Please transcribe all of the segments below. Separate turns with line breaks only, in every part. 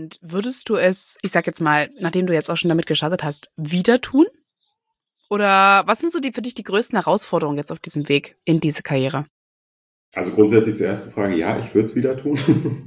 Und würdest du es, ich sag jetzt mal, nachdem du jetzt auch schon damit gestartet hast, wieder tun? Oder was sind so für dich die größten Herausforderungen jetzt auf diesem Weg in diese Karriere?
Also grundsätzlich zur ersten Frage, ja, ich würde es wieder tun.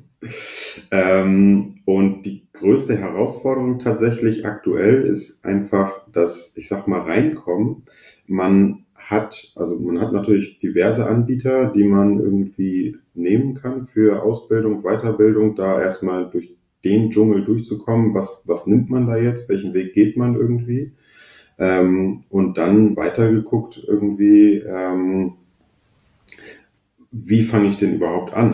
Und die größte Herausforderung tatsächlich aktuell ist einfach das, ich sag mal, Reinkommen. Man hat natürlich diverse Anbieter, die man irgendwie nehmen kann für Ausbildung, Weiterbildung, da erstmal durch den Dschungel durchzukommen. Was nimmt man da jetzt? Welchen Weg geht man irgendwie? Und dann weitergeguckt irgendwie, wie fange ich denn überhaupt an?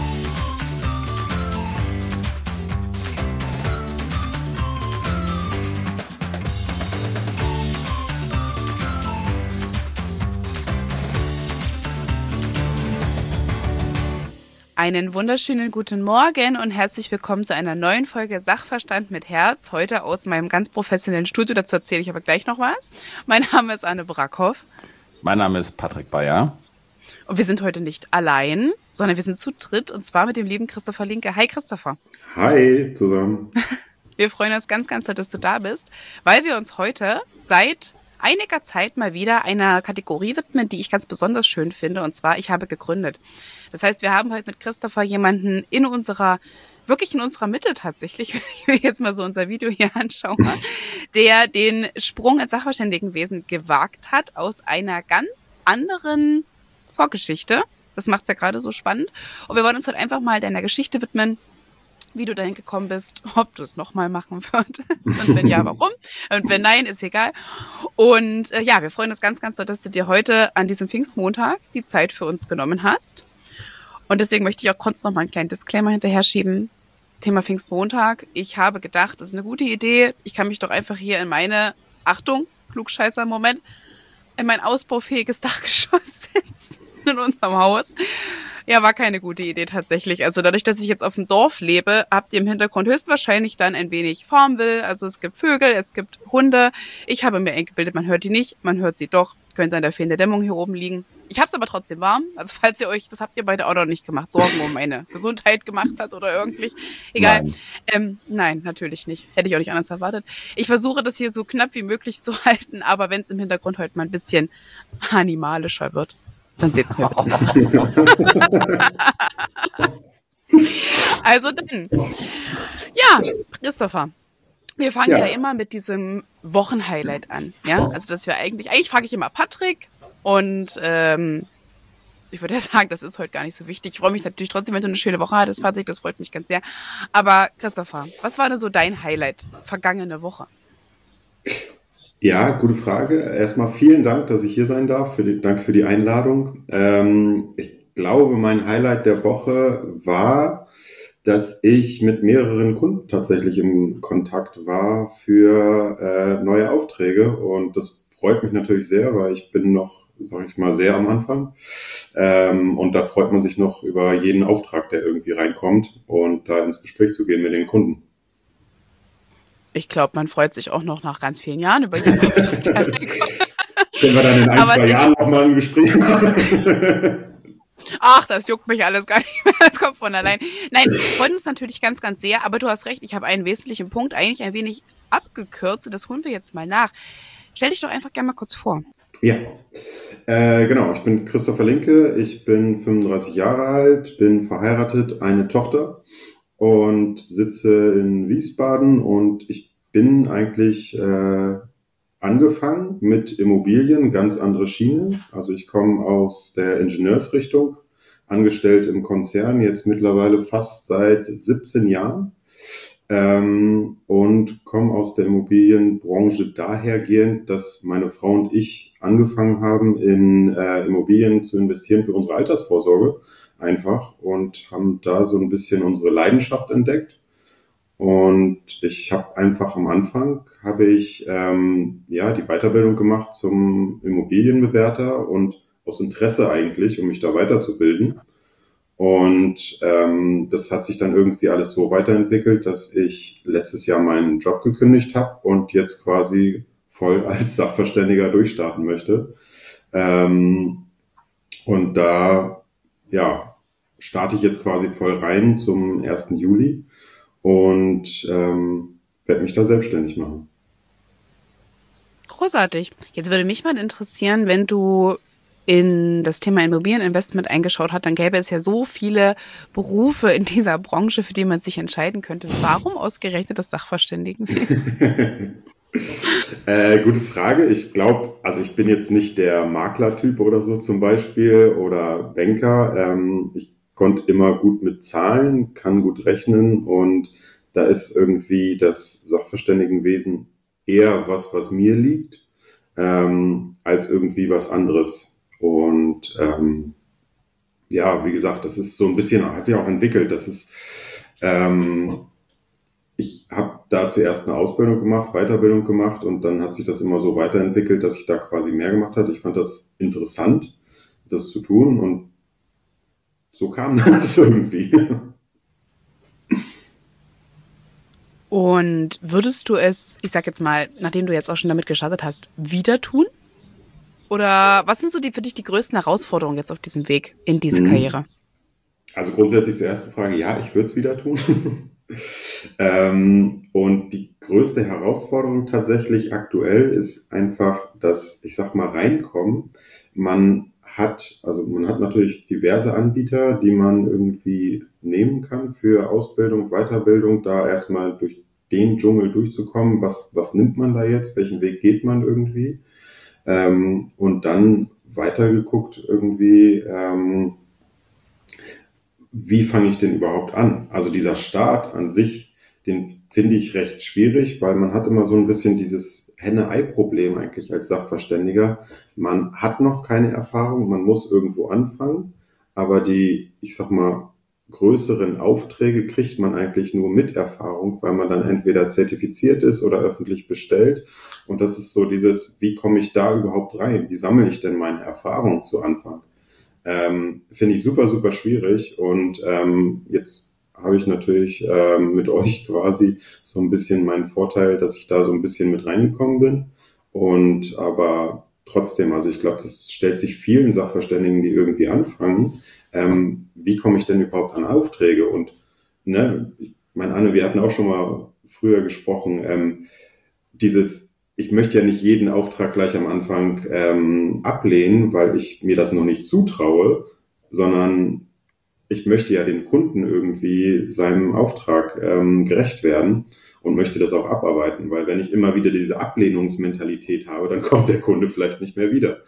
Einen wunderschönen guten Morgen und herzlich willkommen zu einer neuen Folge Sachverstand mit Herz. Heute aus meinem ganz professionellen Studio, dazu erzähle ich aber gleich noch was. Mein Name ist Anne Brackhoff.
Mein Name ist Patrick Bayer.
Und wir sind heute nicht allein, sondern wir sind zu dritt und zwar mit dem lieben Christopher Linke. Hi Christopher.
Hi zusammen.
Wir freuen uns ganz, ganz, dass du da bist, weil wir uns heute seit einiger Zeit mal wieder einer Kategorie widmen, die ich ganz besonders schön finde, und zwar, ich habe gegründet. Das heißt, wir haben heute mit Christopher jemanden wirklich in unserer Mitte tatsächlich, wenn ich mir jetzt mal so unser Video hier anschaue, der den Sprung ins Sachverständigenwesen gewagt hat aus einer ganz anderen Vorgeschichte. Das macht es ja gerade so spannend. Und wir wollen uns heute einfach mal deiner Geschichte widmen, wie du dahin gekommen bist, ob du es nochmal machen würdest und wenn ja, warum und wenn nein, ist egal. Und wir freuen uns ganz, ganz doll, dass du dir heute an diesem Pfingstmontag die Zeit für uns genommen hast. Und deswegen möchte ich auch kurz noch mal einen kleinen Disclaimer hinterher schieben. Thema Pfingstmontag. Ich habe gedacht, das ist eine gute Idee. Ich kann mich doch einfach hier in meine, Achtung, Klugscheißer-Moment, in mein ausbaufähiges Dachgeschoss setzen in unserem Haus. Ja, war keine gute Idee tatsächlich. Also dadurch, dass ich jetzt auf dem Dorf lebe, habt ihr im Hintergrund höchstwahrscheinlich dann ein wenig Farmville. Also es gibt Vögel, es gibt Hunde. Ich habe mir eingebildet, man hört die nicht, man hört sie doch. Könnte an der fehlenden Dämmung hier oben liegen. Ich habe es aber trotzdem warm. Also falls ihr euch, das habt ihr beide auch noch nicht gemacht, Sorgen um meine Gesundheit gemacht hat oder irgendwie. Egal. Nein, natürlich nicht. Hätte ich auch nicht anders erwartet. Ich versuche das hier so knapp wie möglich zu halten, aber wenn es im Hintergrund heute mal ein bisschen animalischer wird, dann seht's mir bitte nach. Also dann, ja, Christopher, wir fangen ja immer mit diesem Wochenhighlight an. Ja, also dass wir eigentlich frage ich immer Patrick und ich würde ja sagen, das ist heute gar nicht so wichtig. Ich freue mich natürlich trotzdem, wenn du eine schöne Woche hattest, Patrick, das freut mich ganz sehr. Aber Christopher, was war denn so dein Highlight vergangene Woche?
Ja, gute Frage. Erstmal vielen Dank, dass ich hier sein darf. Danke für die Einladung. Ich glaube, mein Highlight der Woche war, dass ich mit mehreren Kunden tatsächlich im Kontakt war für neue Aufträge. Und das freut mich natürlich sehr, weil ich bin noch, sage ich mal, sehr am Anfang. Und da freut man sich noch über jeden Auftrag, der irgendwie reinkommt und da ins Gespräch zu gehen mit den Kunden.
Ich glaube, man freut sich auch noch nach ganz vielen Jahren über jeden Auftrag, der reinkommt.
Können wir dann in 1-2 Jahren nochmal ein Gespräch machen?
Ach, das juckt mich alles gar nicht mehr, das kommt von allein. Nein, wir freuen uns natürlich ganz, ganz sehr, aber du hast recht, ich habe einen wesentlichen Punkt eigentlich ein wenig abgekürzt und das holen wir jetzt mal nach. Stell dich doch einfach gerne mal kurz vor.
Ja, genau, ich bin Christopher Linke, ich bin 35 Jahre alt, bin verheiratet, eine Tochter und sitze in Wiesbaden und ich bin eigentlich angefangen mit Immobilien, ganz andere Schiene. Also ich komme aus der Ingenieursrichtung, angestellt im Konzern, jetzt mittlerweile fast seit 17 Jahren und komme aus der Immobilienbranche dahergehend, dass meine Frau und ich angefangen haben, in Immobilien zu investieren für unsere Altersvorsorge einfach und haben da so ein bisschen unsere Leidenschaft entdeckt. Und ich habe einfach am Anfang die Weiterbildung gemacht zum Immobilienbewerter und aus Interesse eigentlich, um mich da weiterzubilden. Und das hat sich dann irgendwie alles so weiterentwickelt, dass ich letztes Jahr meinen Job gekündigt habe und jetzt quasi voll als Sachverständiger durchstarten möchte. Und da starte ich jetzt quasi voll rein zum 1. Juli. und werde mich da selbstständig machen.
Großartig. Jetzt würde mich mal interessieren, wenn du in das Thema Immobilieninvestment eingeschaut hast, dann gäbe es ja so viele Berufe in dieser Branche, für die man sich entscheiden könnte. Warum ausgerechnet das Sachverständigenwesen?
Gute Frage. Ich glaube, also ich bin jetzt nicht der Maklertyp oder so zum Beispiel oder Banker. Ich konnte immer gut mit Zahlen, kann gut rechnen und da ist irgendwie das Sachverständigenwesen eher was mir liegt, als irgendwie was anderes. Und ja, wie gesagt, das ist so ein bisschen, hat sich auch entwickelt. Das ist, ich habe da zuerst eine Ausbildung gemacht, Weiterbildung gemacht und dann hat sich das immer so weiterentwickelt, dass ich da quasi mehr gemacht hatte. Ich fand das interessant, das zu tun und so kam das irgendwie.
Und würdest du es, ich sag jetzt mal, nachdem du jetzt auch schon damit gestartet hast, wieder tun? Oder was sind so für dich die größten Herausforderungen jetzt auf diesem Weg in diese Karriere?
Also grundsätzlich zur ersten Frage, ja, ich würde es wieder tun. Und die größte Herausforderung tatsächlich aktuell ist einfach das, ich sag mal, Reinkommen. Man hat natürlich diverse Anbieter, die man irgendwie nehmen kann für Ausbildung, Weiterbildung, da erstmal durch den Dschungel durchzukommen. Was nimmt man da jetzt? Welchen Weg geht man irgendwie? Und dann weitergeguckt irgendwie, wie fange ich denn überhaupt an? Also dieser Start an sich, den finde ich recht schwierig, weil man hat immer so ein bisschen dieses Henne-Ei-Problem eigentlich als Sachverständiger. Man hat noch keine Erfahrung, man muss irgendwo anfangen, aber die, ich sag mal, größeren Aufträge kriegt man eigentlich nur mit Erfahrung, weil man dann entweder zertifiziert ist oder öffentlich bestellt. Und das ist so dieses, wie komme ich da überhaupt rein? Wie sammle ich denn meine Erfahrung zu Anfang? Finde ich super, super schwierig und jetzt habe ich natürlich mit euch quasi so ein bisschen meinen Vorteil, dass ich da so ein bisschen mit reingekommen bin und aber trotzdem, also ich glaube, das stellt sich vielen Sachverständigen, die irgendwie anfangen, wie komme ich denn überhaupt an Aufträge und ne, ich meine, Anne, wir hatten auch schon mal früher gesprochen, ich möchte ja nicht jeden Auftrag gleich am Anfang ablehnen, weil ich mir das noch nicht zutraue, sondern ich möchte ja den Kunden irgendwie seinem Auftrag gerecht werden und möchte das auch abarbeiten, weil wenn ich immer wieder diese Ablehnungsmentalität habe, dann kommt der Kunde vielleicht nicht mehr wieder.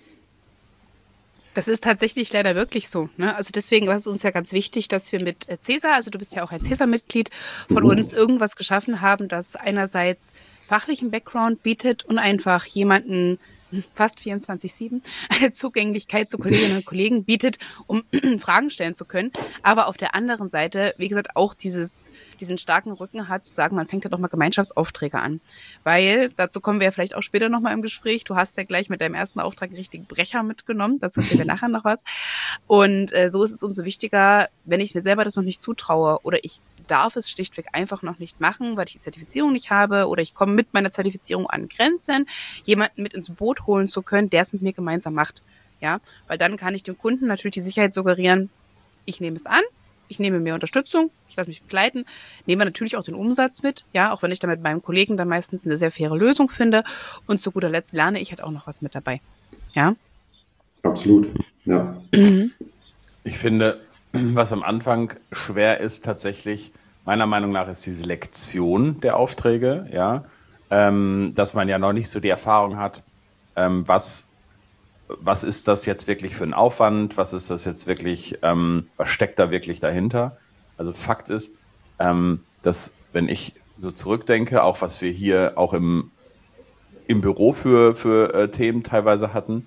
Das ist tatsächlich leider wirklich so. Ne? Also deswegen war es uns ja ganz wichtig, dass wir mit Cäsar, also du bist ja auch ein Cäsar-Mitglied, von uns irgendwas geschaffen haben, das einerseits fachlichen Background bietet und einfach jemanden fast 24/7 Zugänglichkeit zu Kolleginnen und Kollegen bietet, um Fragen stellen zu können. Aber auf der anderen Seite, wie gesagt, auch diesen starken Rücken hat, zu sagen, man fängt ja doch mal Gemeinschaftsaufträge an. Weil, dazu kommen wir ja vielleicht auch später nochmal im Gespräch, du hast ja gleich mit deinem ersten Auftrag einen richtigen Brecher mitgenommen, dazu erzählen wir nachher noch was. Und so ist es umso wichtiger, wenn ich mir selber das noch nicht zutraue oder ich darf es schlichtweg einfach noch nicht machen, weil ich die Zertifizierung nicht habe oder ich komme mit meiner Zertifizierung an Grenzen, jemanden mit ins Boot holen zu können, der es mit mir gemeinsam macht. Ja, weil dann kann ich dem Kunden natürlich die Sicherheit suggerieren, ich nehme es an, ich nehme mehr Unterstützung, ich lasse mich begleiten, nehme natürlich auch den Umsatz mit, ja, auch wenn ich da mit meinem Kollegen dann meistens eine sehr faire Lösung finde und zu guter Letzt lerne ich halt auch noch was mit dabei. Ja.
Absolut, ja.
Ich finde, was am Anfang schwer ist tatsächlich, meiner Meinung nach, ist die Selektion der Aufträge, ja, dass man ja noch nicht so die Erfahrung hat, was ist das jetzt wirklich für ein Aufwand, was ist das jetzt wirklich, was steckt da wirklich dahinter? Also Fakt ist, dass wenn ich so zurückdenke, auch was wir hier auch im Büro für Themen teilweise hatten,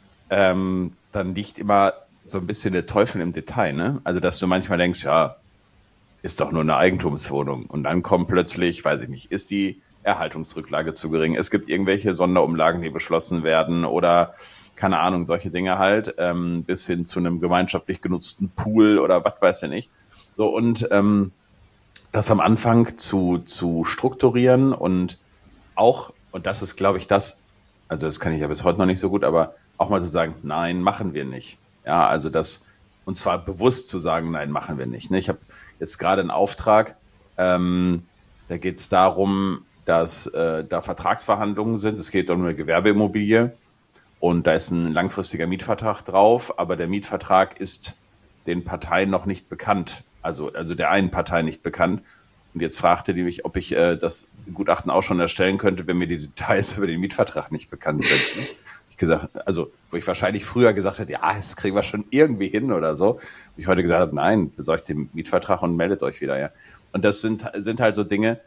dann liegt immer so ein bisschen der Teufel im Detail, ne? Also, dass du manchmal denkst, ja, ist doch nur eine Eigentumswohnung. Und dann kommt plötzlich, weiß ich nicht, ist die Erhaltungsrücklage zu gering. Es gibt irgendwelche Sonderumlagen, die beschlossen werden oder, keine Ahnung, solche Dinge halt, bis hin zu einem gemeinschaftlich genutzten Pool oder was weiß ich nicht. So, und das am Anfang zu strukturieren und auch, und das ist, glaube ich, also das kann ich ja bis heute noch nicht so gut, aber auch mal zu sagen, nein, machen wir nicht. Ja, also und zwar bewusst zu sagen, nein, machen wir nicht. Ich habe jetzt gerade einen Auftrag, Da geht es darum, dass da Vertragsverhandlungen sind. Es geht um eine Gewerbeimmobilie und da ist ein langfristiger Mietvertrag drauf, aber der Mietvertrag ist den Parteien noch nicht bekannt, also der einen Partei nicht bekannt. Und jetzt fragte die mich, ob ich das Gutachten auch schon erstellen könnte, wenn mir die Details über den Mietvertrag nicht bekannt sind. Ich gesagt, also wo ich wahrscheinlich früher gesagt hätte, ja, das kriegen wir schon irgendwie hin oder so. Und ich heute gesagt habe, nein, besorgt den Mietvertrag und meldet euch wieder, ja. Und das sind halt so Dinge,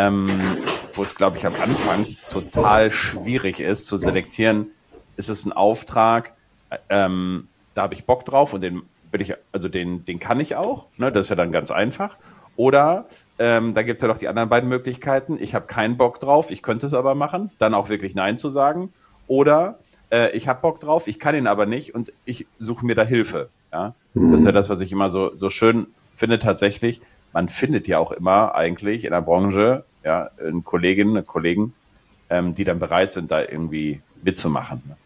wo es, glaube ich, am Anfang total schwierig ist zu selektieren, ist es ein Auftrag, da habe ich Bock drauf und den will ich, also den kann ich auch, ne? Das ist ja dann ganz einfach. Oder da gibt es ja noch die anderen beiden Möglichkeiten. Ich habe keinen Bock drauf, ich könnte es aber machen, dann auch wirklich Nein zu sagen. Oder ich habe Bock drauf, ich kann ihn aber nicht und ich suche mir da Hilfe. Ja? Das ist ja das, was ich immer so schön finde tatsächlich. Man findet ja auch immer eigentlich in der Branche ja, Kolleginnen und Kollegen, die dann bereit sind, da irgendwie mitzumachen. Ne?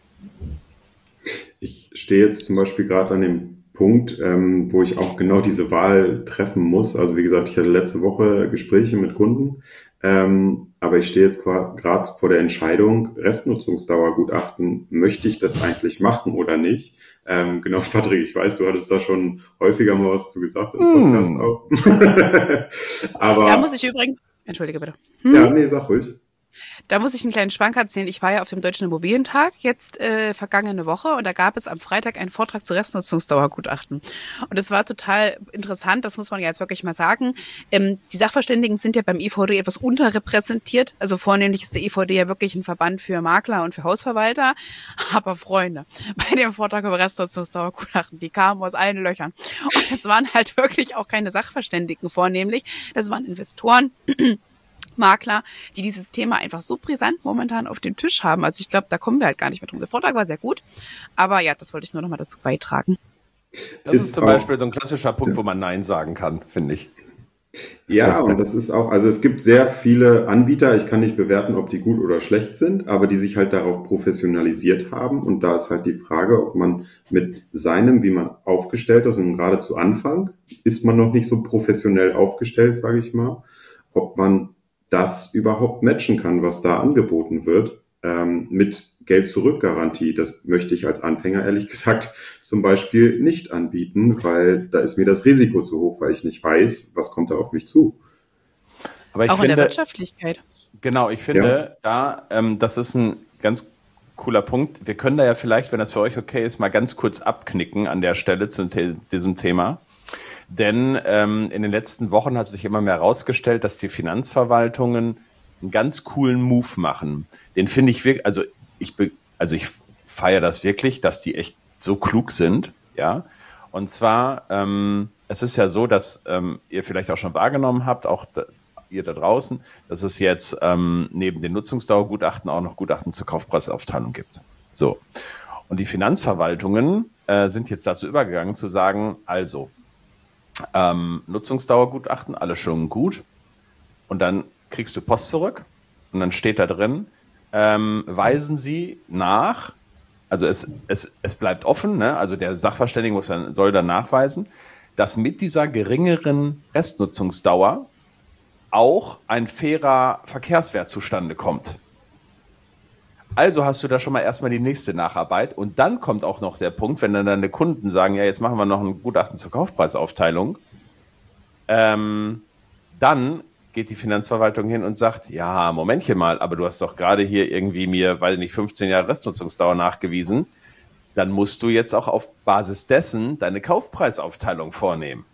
Ich stehe jetzt zum Beispiel gerade an dem Punkt, wo ich auch genau diese Wahl treffen muss. Also wie gesagt, ich hatte letzte Woche Gespräche mit Kunden, aber ich stehe jetzt gerade vor der Entscheidung, Restnutzungsdauergutachten, möchte ich das eigentlich machen oder nicht? Genau, Patrick, ich weiß, du hattest da schon häufiger mal was zu gesagt im Podcast auch. Aber
da muss ich übrigens, entschuldige bitte.
Ja, nee, sag ruhig.
Da muss ich einen kleinen Schwank erzählen. Ich war ja auf dem Deutschen Immobilientag jetzt vergangene Woche und da gab es am Freitag einen Vortrag zu Restnutzungsdauergutachten. Und es war total interessant, das muss man ja jetzt wirklich mal sagen. Die Sachverständigen sind ja beim IVD etwas unterrepräsentiert. Also vornehmlich ist der IVD ja wirklich ein Verband für Makler und für Hausverwalter. Aber Freunde, bei dem Vortrag über Restnutzungsdauergutachten, die kamen aus allen Löchern. Und es waren halt wirklich auch keine Sachverständigen vornehmlich. Das waren Investoren, Makler, die dieses Thema einfach so brisant momentan auf dem Tisch haben. Also ich glaube, da kommen wir halt gar nicht mehr drum. Der Vortrag war sehr gut, aber ja, das wollte ich nur noch mal dazu beitragen.
Das ist zum Beispiel so ein klassischer Punkt, wo man Nein sagen kann, finde ich.
Ja, und das ist auch, also es gibt sehr viele Anbieter, ich kann nicht bewerten, ob die gut oder schlecht sind, aber die sich halt darauf professionalisiert haben. Und da ist halt die Frage, ob man mit seinem, wie man aufgestellt ist, und gerade zu Anfang ist man noch nicht so professionell aufgestellt, sage ich mal, ob man das überhaupt matchen kann, was da angeboten wird, mit Geld-Zurück-Garantie. Das möchte ich als Anfänger, ehrlich gesagt, zum Beispiel nicht anbieten, weil da ist mir das Risiko zu hoch, weil ich nicht weiß, was kommt da auf mich zu.
Aber ich
auch
finde,
in der Wirtschaftlichkeit.
Genau, ich finde, das ist ein ganz cooler Punkt. Wir können da ja vielleicht, wenn das für euch okay ist, mal ganz kurz abknicken an der Stelle zu diesem Thema. Denn in den letzten Wochen hat sich immer mehr herausgestellt, dass die Finanzverwaltungen einen ganz coolen Move machen. Den finde ich wirklich, also ich feiere das wirklich, dass die echt so klug sind, ja. Und zwar, es ist ja so, dass ihr vielleicht auch schon wahrgenommen habt, auch ihr da draußen, dass es jetzt neben den Nutzungsdauergutachten auch noch Gutachten zur Kaufpreisaufteilung gibt. So. Und die Finanzverwaltungen sind jetzt dazu übergegangen zu sagen, also Nutzungsdauergutachten, alles schon gut. Und dann kriegst du Post zurück und dann steht da drin, weisen Sie nach, also es bleibt offen, ne? Also der Sachverständige soll dann nachweisen, dass mit dieser geringeren Restnutzungsdauer auch ein fairer Verkehrswert zustande kommt. Also hast du da schon mal erstmal die nächste Nacharbeit und dann kommt auch noch der Punkt, wenn dann deine Kunden sagen, ja, jetzt machen wir noch ein Gutachten zur Kaufpreisaufteilung, dann geht die Finanzverwaltung hin und sagt, ja, Momentchen mal, aber du hast doch gerade hier irgendwie mir, weiß nicht, 15 Jahre Restnutzungsdauer nachgewiesen, dann musst du jetzt auch auf Basis dessen deine Kaufpreisaufteilung vornehmen.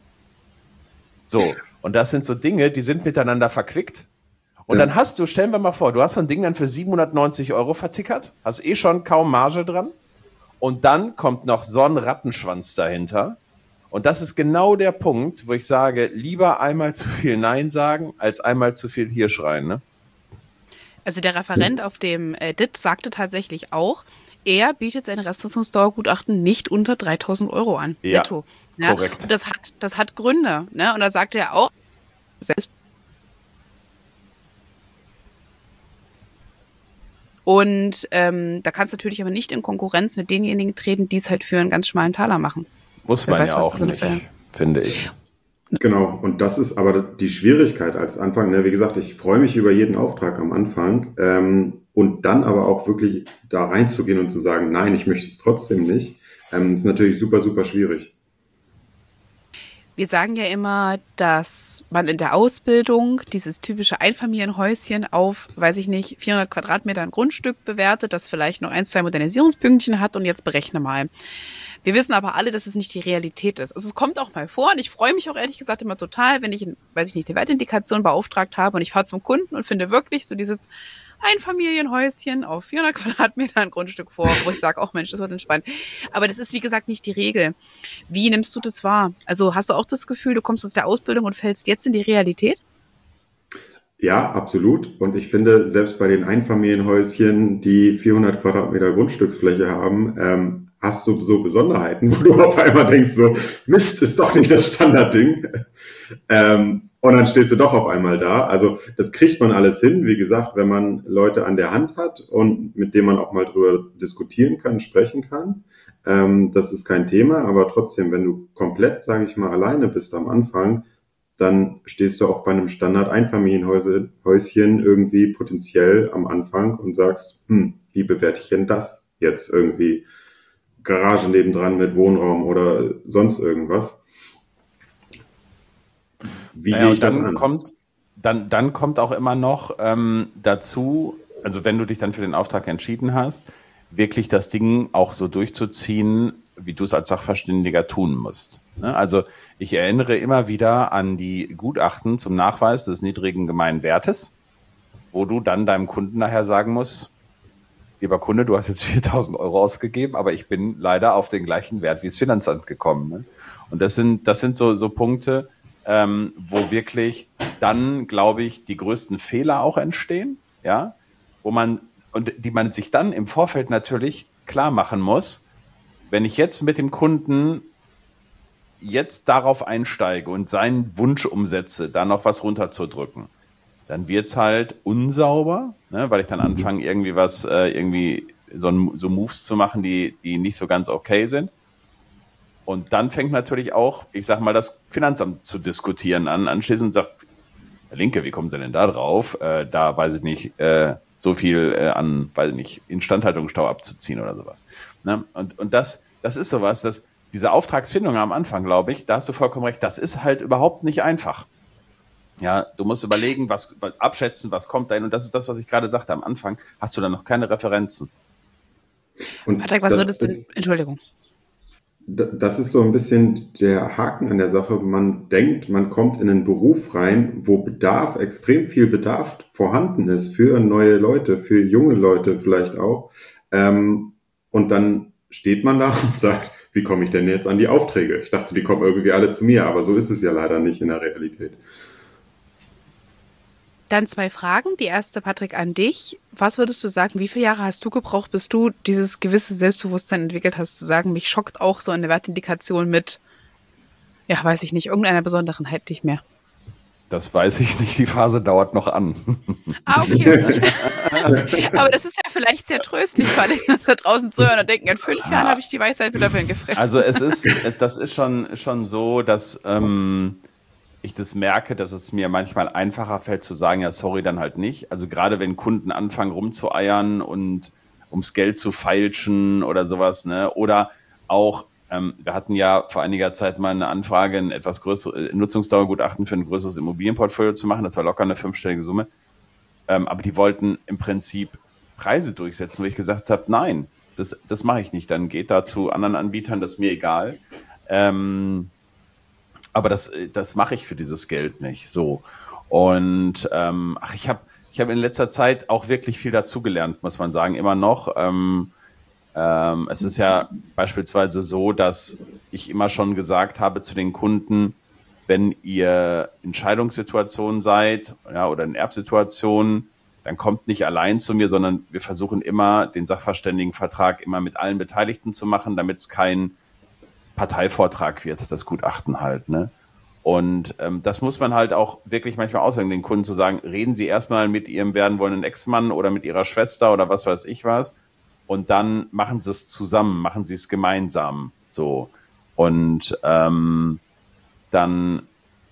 So, und das sind so Dinge, die sind miteinander verquickt. Und dann hast du, stellen wir mal vor, du hast so ein Ding dann für 790 € vertickert, hast schon kaum Marge dran und dann kommt noch so ein Rattenschwanz dahinter. Und das ist genau der Punkt, wo ich sage, lieber einmal zu viel Nein sagen, als einmal zu viel hier schreien. Ne?
Also der Referent auf dem DIT sagte tatsächlich auch, er bietet seine Restnutzungsdauergutachten nicht unter 3.000 € an, netto. Ja, korrekt. Und das hat Gründe. Ne? Und da sagte er auch, selbst und da kannst du natürlich aber nicht in Konkurrenz mit denjenigen treten, die es halt für einen ganz schmalen Taler machen.
Muss man ja auch nicht, finde ich.
Genau, und das ist aber die Schwierigkeit als Anfang. Ne? Wie gesagt, ich freue mich über jeden Auftrag am Anfang und dann aber auch wirklich da reinzugehen und zu sagen, nein, ich möchte es trotzdem nicht, ist natürlich super, super schwierig.
Wir sagen ja immer, dass man in der Ausbildung dieses typische Einfamilienhäuschen auf, weiß ich nicht, 400 Quadratmeter ein Grundstück bewertet, das vielleicht noch 1, 2 Modernisierungspünktchen hat und jetzt berechne mal. Wir wissen aber alle, dass es nicht die Realität ist. Also es kommt auch mal vor und ich freue mich auch ehrlich gesagt immer total, wenn ich, weiß ich nicht, die Wertindikation beauftragt habe und ich fahre zum Kunden und finde wirklich so dieses Einfamilienhäuschen auf 400 Quadratmeter ein Grundstück vor, wo ich sage, ach Mensch, das wird entspannt. Aber das ist, wie gesagt, nicht die Regel. Wie nimmst du das wahr? Also hast du auch das Gefühl, du kommst aus der Ausbildung und fällst jetzt in die Realität?
Ja, absolut. Und ich finde, selbst bei den Einfamilienhäuschen, die 400 Quadratmeter Grundstücksfläche haben, hast du so Besonderheiten, wo du auf einmal denkst so, Mist, ist doch nicht das Standardding. Und dann stehst du doch auf einmal da. Also das kriegt man alles hin, wie gesagt, wenn man Leute an der Hand hat und mit denen man auch mal drüber diskutieren kann, sprechen kann. Das ist kein Thema, aber trotzdem, wenn du komplett, sage ich mal, alleine bist am Anfang, dann stehst du auch bei einem Standard-Einfamilienhäuschen irgendwie potenziell am Anfang und sagst, wie bewerte ich denn das jetzt irgendwie? Garage nebendran mit Wohnraum oder sonst irgendwas. Wie gehe ich das an?
Dann kommt auch immer noch dazu, also wenn du dich dann für den Auftrag entschieden hast, wirklich das Ding auch so durchzuziehen, wie du es als Sachverständiger tun musst. Ne? Also ich erinnere immer wieder an die Gutachten zum Nachweis des niedrigen Gemeinwertes, wo du dann deinem Kunden nachher sagen musst, lieber Kunde, du hast jetzt 4.000 Euro ausgegeben, aber ich bin leider auf den gleichen Wert wie das Finanzamt gekommen. Ne? Und das sind so Punkte, wo wirklich dann, glaube ich, die größten Fehler auch entstehen, ja, die man sich dann im Vorfeld natürlich klar machen muss, wenn ich jetzt mit dem Kunden jetzt darauf einsteige und seinen Wunsch umsetze, da noch was runterzudrücken, dann wird's halt unsauber, ne, weil ich dann anfange, irgendwie so Moves zu machen, die nicht so ganz okay sind. Und dann fängt natürlich auch, ich sag mal, das Finanzamt zu diskutieren an, anschließend sagt, Herr Linke, wie kommen Sie denn da drauf, da, weiß ich nicht, so viel an, weiß ich nicht, Instandhaltungsstau abzuziehen oder sowas. Ne? Und das ist sowas, diese Auftragsfindung am Anfang, glaube ich, da hast du vollkommen recht, das ist halt überhaupt nicht einfach. Ja, du musst überlegen, abschätzen, was kommt dahin. Und das ist das, was ich gerade sagte. Am Anfang hast du dann noch keine Referenzen.
Und
Patrick, was würdest du, Entschuldigung.
Das ist so ein bisschen der Haken an der Sache. Man denkt, man kommt in einen Beruf rein, wo extrem viel Bedarf vorhanden ist für neue Leute, für junge Leute vielleicht auch. Und dann steht man da und sagt, wie komme ich denn jetzt an die Aufträge? Ich dachte, die kommen irgendwie alle zu mir, aber so ist es ja leider nicht in der Realität.
Dann 2 Fragen. Die erste, Patrick, an dich. Was würdest du sagen, wie viele Jahre hast du gebraucht, bis du dieses gewisse Selbstbewusstsein entwickelt hast, zu sagen, mich schockt auch so eine Wertindikation mit, ja, weiß ich nicht, irgendeiner Besonderheit nicht mehr?
Das weiß ich nicht, die Phase dauert noch an.
Okay. Aber das ist ja vielleicht sehr tröstlich, für alle, die uns da draußen zuhören und denken, in 5 Jahren habe ich die Weisheit wieder gefressen.
Also das ist schon so, dass ich das merke, dass es mir manchmal einfacher fällt zu sagen, ja, sorry, dann halt nicht. Also gerade wenn Kunden anfangen rumzueiern und ums Geld zu feilschen oder sowas, ne? Oder auch, wir hatten ja vor einiger Zeit mal eine Anfrage, ein etwas größeres Nutzungsdauergutachten für ein größeres Immobilienportfolio zu machen. Das war locker eine 5-stellige Summe. Aber die wollten im Prinzip Preise durchsetzen, wo ich gesagt habe, nein, das mache ich nicht. Dann geht da zu anderen Anbietern, das ist mir egal. Aber das mache ich für dieses Geld nicht. So. Und ich habe in letzter Zeit auch wirklich viel dazugelernt, muss man sagen, immer noch. Es ist ja beispielsweise so, dass ich immer schon gesagt habe zu den Kunden, wenn ihr in Scheidungssituationen seid, ja, oder in Erbsituationen, dann kommt nicht allein zu mir, sondern wir versuchen immer, den Sachverständigenvertrag immer mit allen Beteiligten zu machen, damit es kein Parteivortrag wird, das Gutachten halt, ne? Und das muss man halt auch wirklich manchmal aussagen, den Kunden zu sagen, reden Sie erstmal mit Ihrem werden wollenden Ex-Mann oder mit Ihrer Schwester oder was weiß ich was und dann machen Sie es zusammen, machen Sie es gemeinsam, so. Und dann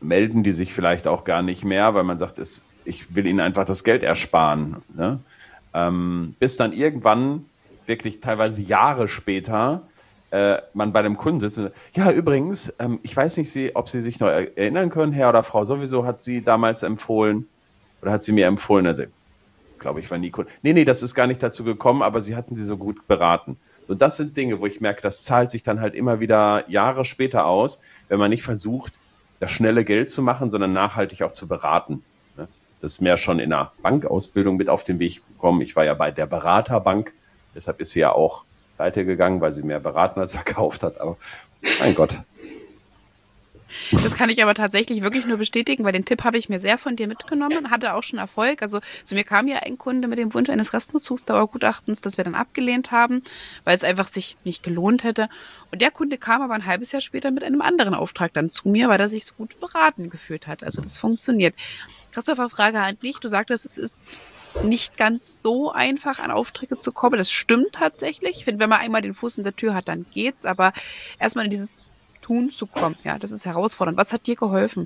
melden die sich vielleicht auch gar nicht mehr, weil man sagt, ich will ihnen einfach das Geld ersparen. Ne? Bis dann irgendwann, wirklich teilweise Jahre später, man bei dem Kunden sitzt und sagt, ja, übrigens, ich weiß nicht, ob Sie sich noch erinnern können, Herr oder Frau sowieso hat Sie damals empfohlen oder hat sie mir empfohlen, also, glaube ich, war nie Kunde. Nee, das ist gar nicht dazu gekommen, aber Sie hatten sie so gut beraten. So, das sind Dinge, wo ich merke, das zahlt sich dann halt immer wieder Jahre später aus, wenn man nicht versucht, das schnelle Geld zu machen, sondern nachhaltig auch zu beraten. Ne? Das ist mir schon in der Bankausbildung mit auf den Weg gekommen. Ich war ja bei der Beraterbank, deshalb ist sie ja auch pleite gegangen, weil sie mehr beraten als verkauft hat. Aber mein Gott.
Das kann ich aber tatsächlich wirklich nur bestätigen, weil den Tipp habe ich mir sehr von dir mitgenommen, hatte auch schon Erfolg. Also zu mir kam ja ein Kunde mit dem Wunsch eines Restnutzungsdauergutachtens, das wir dann abgelehnt haben, weil es einfach sich nicht gelohnt hätte. Und der Kunde kam aber ein halbes Jahr später mit einem anderen Auftrag dann zu mir, weil er sich so gut beraten gefühlt hat. Also das funktioniert. Christopher, Frage an dich. Du sagtest, es ist nicht ganz so einfach, an Aufträge zu kommen. Das stimmt tatsächlich. Ich finde, wenn man einmal den Fuß in der Tür hat, dann geht's. Aber erstmal in dieses Tun zu kommen, ja, das ist herausfordernd. Was hat dir geholfen?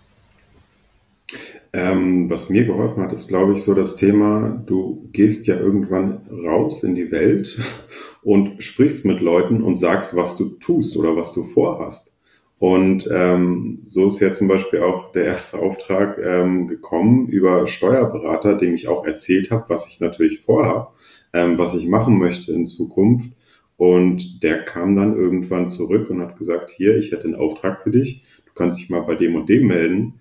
Was mir geholfen hat, ist, glaube ich, so das Thema, du gehst ja irgendwann raus in die Welt und sprichst mit Leuten und sagst, was du tust oder was du vorhast. Und so ist ja zum Beispiel auch der erste Auftrag gekommen über Steuerberater, dem ich auch erzählt habe, was ich natürlich vorhabe, was ich machen möchte in Zukunft. Und der kam dann irgendwann zurück und hat gesagt, hier, ich hätte einen Auftrag für dich, du kannst dich mal bei dem und dem melden.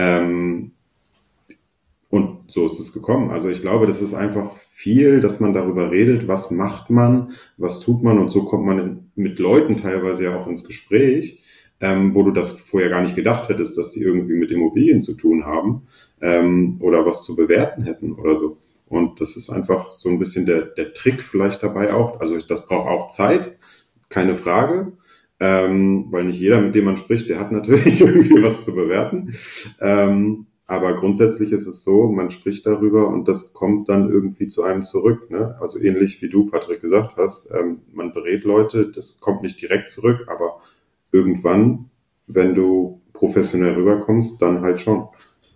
Und so ist es gekommen. Also ich glaube, das ist einfach viel, dass man darüber redet, was macht man, was tut man, und so kommt man mit Leuten teilweise ja auch ins Gespräch, wo du das vorher gar nicht gedacht hättest, dass die irgendwie mit Immobilien zu tun haben oder was zu bewerten hätten oder so. Und das ist einfach so ein bisschen der Trick vielleicht dabei auch. Also das braucht auch Zeit, keine Frage, weil nicht jeder, mit dem man spricht, der hat natürlich irgendwie was zu bewerten. Aber grundsätzlich ist es so, man spricht darüber und das kommt dann irgendwie zu einem zurück. Ne? Also ähnlich wie du, Patrick, gesagt hast, man berät Leute, das kommt nicht direkt zurück, aber irgendwann, wenn du professionell rüberkommst, dann halt schon.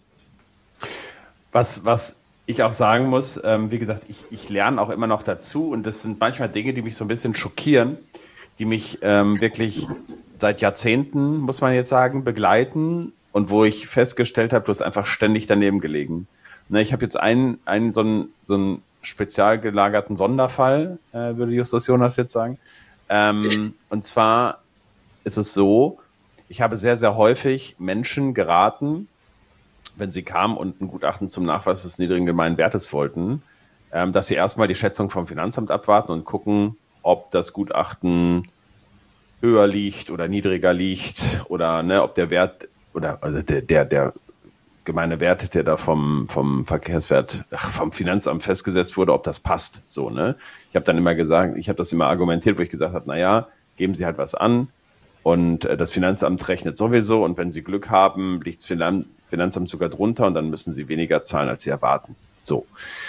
Was ich auch sagen muss, wie gesagt, ich lerne auch immer noch dazu und das sind manchmal Dinge, die mich so ein bisschen schockieren, die mich wirklich seit Jahrzehnten, muss man jetzt sagen, begleiten und wo ich festgestellt habe, du hast einfach ständig daneben gelegen. Ne, ich habe jetzt so einen spezial gelagerten Sonderfall, würde Justus Jonas jetzt sagen. Und zwar ist es so, ich habe sehr, sehr häufig Menschen geraten, wenn sie kamen und ein Gutachten zum Nachweis des niedrigen gemeinen Wertes wollten, dass sie erstmal die Schätzung vom Finanzamt abwarten und gucken, ob das Gutachten höher liegt oder niedriger liegt oder ne, ob der Wert oder also der gemeine Wert, der da vom Verkehrswert, vom Finanzamt festgesetzt wurde, ob das passt. So, ne? Ich habe dann immer gesagt, ich habe das immer argumentiert, wo ich gesagt habe, naja, geben Sie halt was an und das Finanzamt rechnet sowieso und wenn Sie Glück haben, liegt das Finanzamt sogar drunter und dann müssen Sie weniger zahlen, als Sie erwarten. So.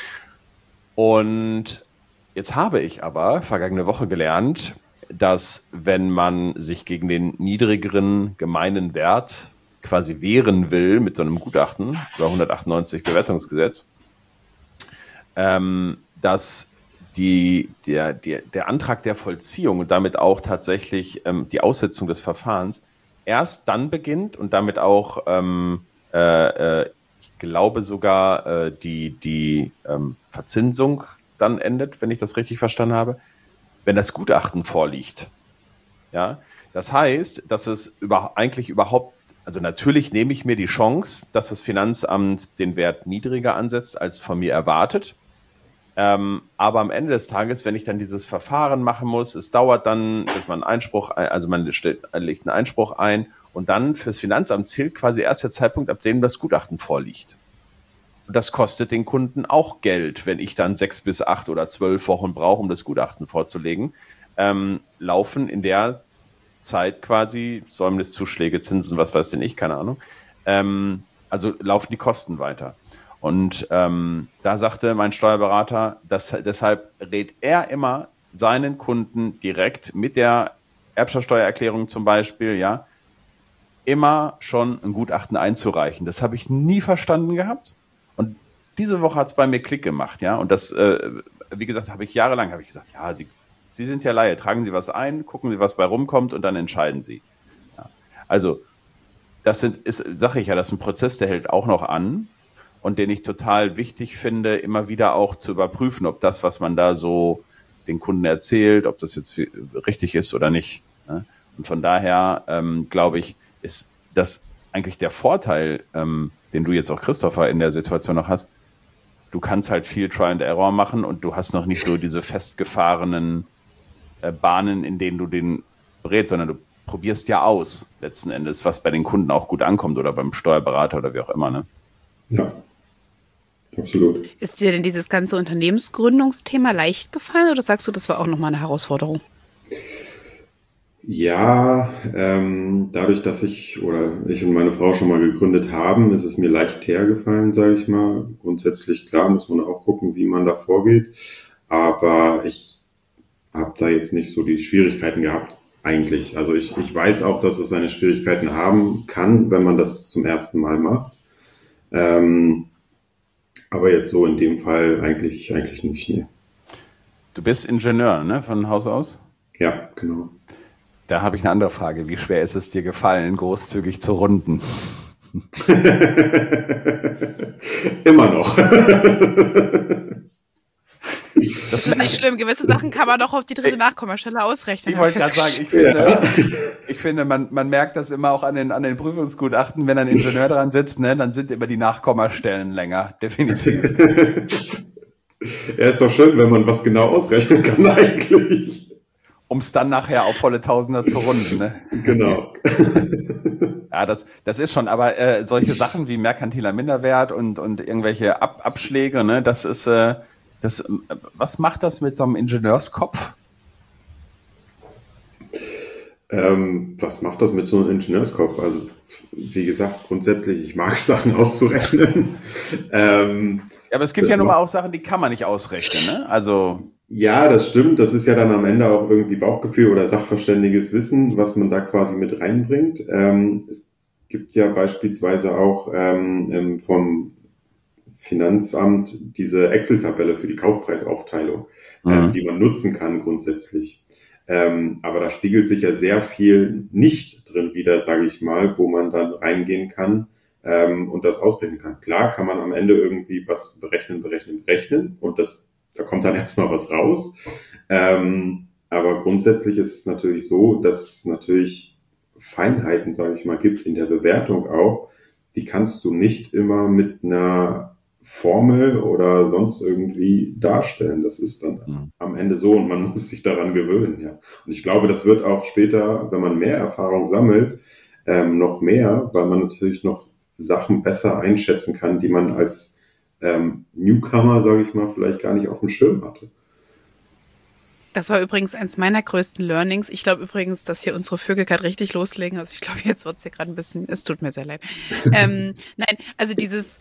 Und jetzt habe ich aber vergangene Woche gelernt, dass wenn man sich gegen den niedrigeren gemeinen Wert quasi wehren will mit so einem Gutachten über 198 Bewertungsgesetz, dass der Antrag der Vollziehung und damit auch tatsächlich die Aussetzung des Verfahrens erst dann beginnt und damit auch, ich glaube sogar, die Verzinsung dann endet, wenn ich das richtig verstanden habe, wenn das Gutachten vorliegt. Ja, das heißt, dass es eigentlich überhaupt, also natürlich nehme ich mir die Chance, dass das Finanzamt den Wert niedriger ansetzt, als von mir erwartet. Aber am Ende des Tages, wenn ich dann dieses Verfahren machen muss, es dauert dann, bis man Einspruch, also man legt einen Einspruch ein und dann fürs Finanzamt zählt quasi erst der Zeitpunkt, ab dem das Gutachten vorliegt. Und das kostet den Kunden auch Geld, wenn ich dann 6 bis 8 oder 12 Wochen brauche, um das Gutachten vorzulegen, laufen in der Zeit quasi Säumniszuschläge, Zinsen, was weiß denn ich, keine Ahnung. Also laufen die Kosten weiter. Und da sagte mein Steuerberater, deshalb rät er immer seinen Kunden direkt mit der Erbschaftssteuererklärung zum Beispiel, ja, immer schon ein Gutachten einzureichen. Das habe ich nie verstanden gehabt. Und diese Woche hat es bei mir Klick gemacht, ja. Und das, wie gesagt, habe ich jahrelang gesagt, ja, Sie sind ja Laie, tragen Sie was ein, gucken Sie, was bei rumkommt und dann entscheiden Sie. Ja. Also, sage ich ja, das ist ein Prozess, der hält auch noch an und den ich total wichtig finde, immer wieder auch zu überprüfen, ob das, was man da so den Kunden erzählt, ob das jetzt richtig ist oder nicht. Ja. Und von daher, glaube ich, ist das eigentlich der Vorteil, den du jetzt auch, Christopher, in der Situation noch hast. Du kannst halt viel Try and Error machen und du hast noch nicht so diese festgefahrenen Bahnen, in denen du den berätst, sondern du probierst ja aus, letzten Endes, was bei den Kunden auch gut ankommt oder beim Steuerberater oder wie auch immer, ne?
Ja, absolut.
Ist dir denn dieses ganze Unternehmensgründungsthema leicht gefallen oder sagst du, das war auch nochmal eine Herausforderung?
Ja, dadurch, dass ich und meine Frau schon mal gegründet haben, ist es mir leicht hergefallen, sage ich mal. Grundsätzlich, klar, muss man auch gucken, wie man da vorgeht. Aber ich habe da jetzt nicht so die Schwierigkeiten gehabt, eigentlich. Also ich weiß auch, dass es seine Schwierigkeiten haben kann, wenn man das zum ersten Mal macht. Aber jetzt so in dem Fall eigentlich nicht. Nee.
Du bist Ingenieur, ne, von Haus aus?
Ja, genau.
Da habe ich eine andere Frage. Wie schwer ist es dir gefallen, großzügig zu runden?
Immer noch.
Das ist nicht schlimm. Gewisse Sachen kann man doch auf die dritte Nachkommastelle ausrechnen.
Ich wollte gerade sagen, ich finde, man merkt das immer auch an den Prüfungsgutachten, wenn ein Ingenieur dran sitzt, ne, dann sind immer die Nachkommastellen länger, definitiv.
Ja, ist doch schön, wenn man was genau ausrechnen kann eigentlich.
Um es dann nachher auf volle Tausender zu runden, ne?
Genau.
Ja, das ist schon, aber solche Sachen wie merkantiler Minderwert und irgendwelche Abschläge, ne, das ist was macht das mit so einem Ingenieurskopf?
Was macht das mit so einem Ingenieurskopf? Also, wie gesagt, grundsätzlich, ich mag Sachen auszurechnen.
Ja, aber es gibt ja nun mal auch Sachen, die kann man nicht ausrechnen, ne? Also.
Ja, das stimmt. Das ist ja dann am Ende auch irgendwie Bauchgefühl oder sachverständiges Wissen, was man da quasi mit reinbringt. Es gibt ja beispielsweise auch vom Finanzamt diese Excel-Tabelle für die Kaufpreisaufteilung, die man nutzen kann grundsätzlich. Aber da spiegelt sich ja sehr viel nicht drin wieder, sage ich mal, wo man dann reingehen kann und das ausrechnen kann. Klar kann man am Ende irgendwie was berechnen und da kommt dann erstmal was raus. Aber grundsätzlich ist es natürlich so, dass es natürlich Feinheiten, sage ich mal, gibt in der Bewertung auch. Die kannst du nicht immer mit einer Formel oder sonst irgendwie darstellen. Das ist dann am Ende so und man muss sich daran gewöhnen. Ja. Und ich glaube, das wird auch später, wenn man mehr Erfahrung sammelt, noch mehr, weil man natürlich noch Sachen besser einschätzen kann, die man als Newcomer, sage ich mal, vielleicht gar nicht auf dem Schirm hatte.
Das war übrigens eins meiner größten Learnings. Ich glaube übrigens, dass hier unsere Vögel gerade richtig loslegen. Also ich glaube, jetzt wird es hier gerade ein bisschen, es tut mir sehr leid. Nein, also dieses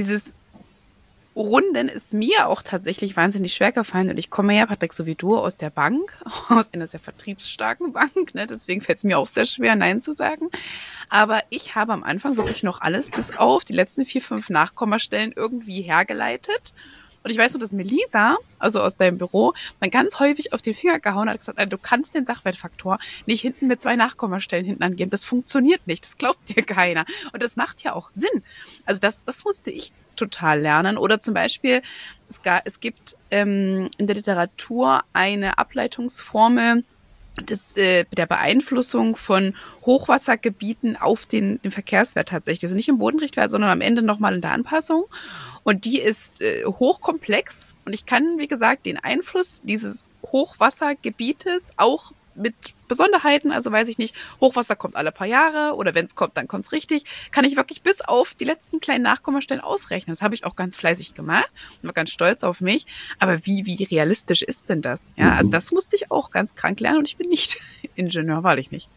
Runden ist mir auch tatsächlich wahnsinnig schwer gefallen. Und ich komme ja, Patrick, so wie du, aus der Bank, aus einer sehr vertriebsstarken Bank. Ne? Deswegen fällt es mir auch sehr schwer, Nein zu sagen. Aber ich habe am Anfang wirklich noch alles bis auf die letzten 4, 5 Nachkommastellen irgendwie hergeleitet. Und ich weiß nur, dass Melisa, also aus deinem Büro, dann ganz häufig auf den Finger gehauen hat und gesagt, du kannst den Sachwertfaktor nicht hinten mit 2 Nachkommastellen hinten angeben. Das funktioniert nicht. Das glaubt dir keiner. Und das macht ja auch Sinn. Also das musste ich total lernen. Oder zum Beispiel, es gibt in der Literatur eine Ableitungsformel der Beeinflussung von Hochwassergebieten auf den Verkehrswert tatsächlich. Also nicht im Bodenrichtwert, sondern am Ende nochmal in der Anpassung. Und die ist hochkomplex. Und ich kann, wie gesagt, den Einfluss dieses Hochwassergebietes auch mit Besonderheiten, also weiß ich nicht, Hochwasser kommt alle paar Jahre oder wenn es kommt, dann kommt es richtig, kann ich wirklich bis auf die letzten kleinen Nachkommastellen ausrechnen. Das habe ich auch ganz fleißig gemacht und war ganz stolz auf mich. Aber wie realistisch ist denn das? Ja, also das musste ich auch ganz krank lernen und ich bin nicht Ingenieur, wahrlich nicht.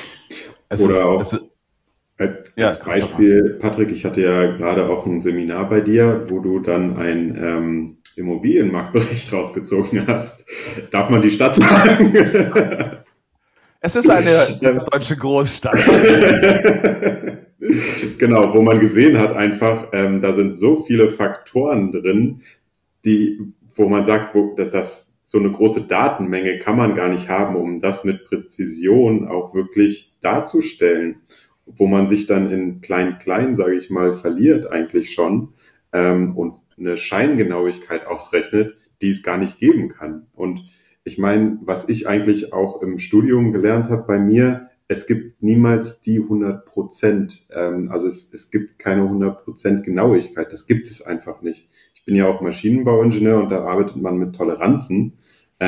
Als Beispiel, Patrick, ich hatte ja gerade auch ein Seminar bei dir, wo du dann ein Immobilienmarktbericht rausgezogen hast. Darf man die Stadt sagen?
Es ist eine deutsche Großstadt.
Genau, wo man gesehen hat einfach, da sind so viele Faktoren drin, wo man sagt, dass so eine große Datenmenge kann man gar nicht haben, um das mit Präzision auch wirklich darzustellen, wo man sich dann in klein, sage ich mal, verliert eigentlich schon und eine Scheingenauigkeit ausrechnet, die es gar nicht geben kann. Und ich meine, was ich eigentlich auch im Studium gelernt habe bei mir, es gibt niemals die 100%, also es gibt keine 100% Genauigkeit, das gibt es einfach nicht. Ich bin ja auch Maschinenbauingenieur und da arbeitet man mit Toleranzen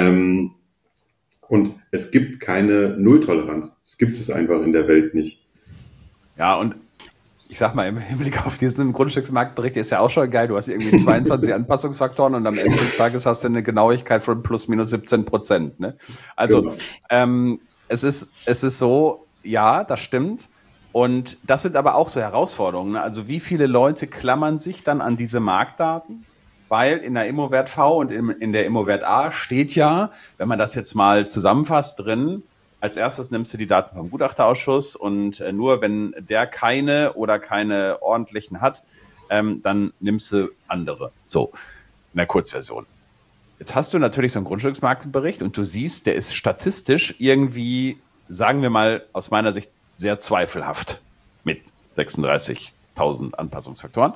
und es gibt keine Nulltoleranz. Das gibt es einfach in der Welt nicht.
Ja, und ich sag mal, im Hinblick auf diesen Grundstücksmarktbericht ist ja auch schon geil. Du hast irgendwie 22 Anpassungsfaktoren und am Ende des Tages hast du eine Genauigkeit von plus minus 17%. Ne? Also genau. Es ist so, ja, das stimmt. Und das sind aber auch so Herausforderungen. Ne? Also wie viele Leute klammern sich dann an diese Marktdaten? Weil in der Immowert V und in der Immowert A steht ja, wenn man das jetzt mal zusammenfasst drin, als erstes nimmst du die Daten vom Gutachterausschuss und nur wenn der keine ordentlichen hat, dann nimmst du andere. So, in der Kurzversion. Jetzt hast du natürlich so einen Grundstücksmarktbericht und du siehst, der ist statistisch irgendwie, sagen wir mal, aus meiner Sicht sehr zweifelhaft mit 36.000 Anpassungsfaktoren.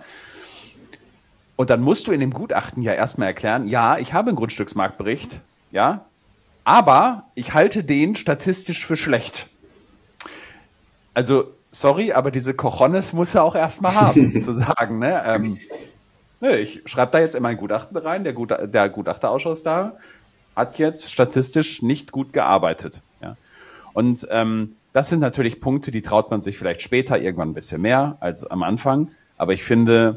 Und dann musst du in dem Gutachten ja erstmal erklären, ja, ich habe einen Grundstücksmarktbericht, ja, aber ich halte den statistisch für schlecht. Also, sorry, aber diese Cojones muss er auch erstmal haben, zu sagen, ne? Ich schreibe da jetzt in mein Gutachten rein, der Gutachterausschuss da hat jetzt statistisch nicht gut gearbeitet. Ja? Und das sind natürlich Punkte, die traut man sich vielleicht später irgendwann ein bisschen mehr als am Anfang. Aber ich finde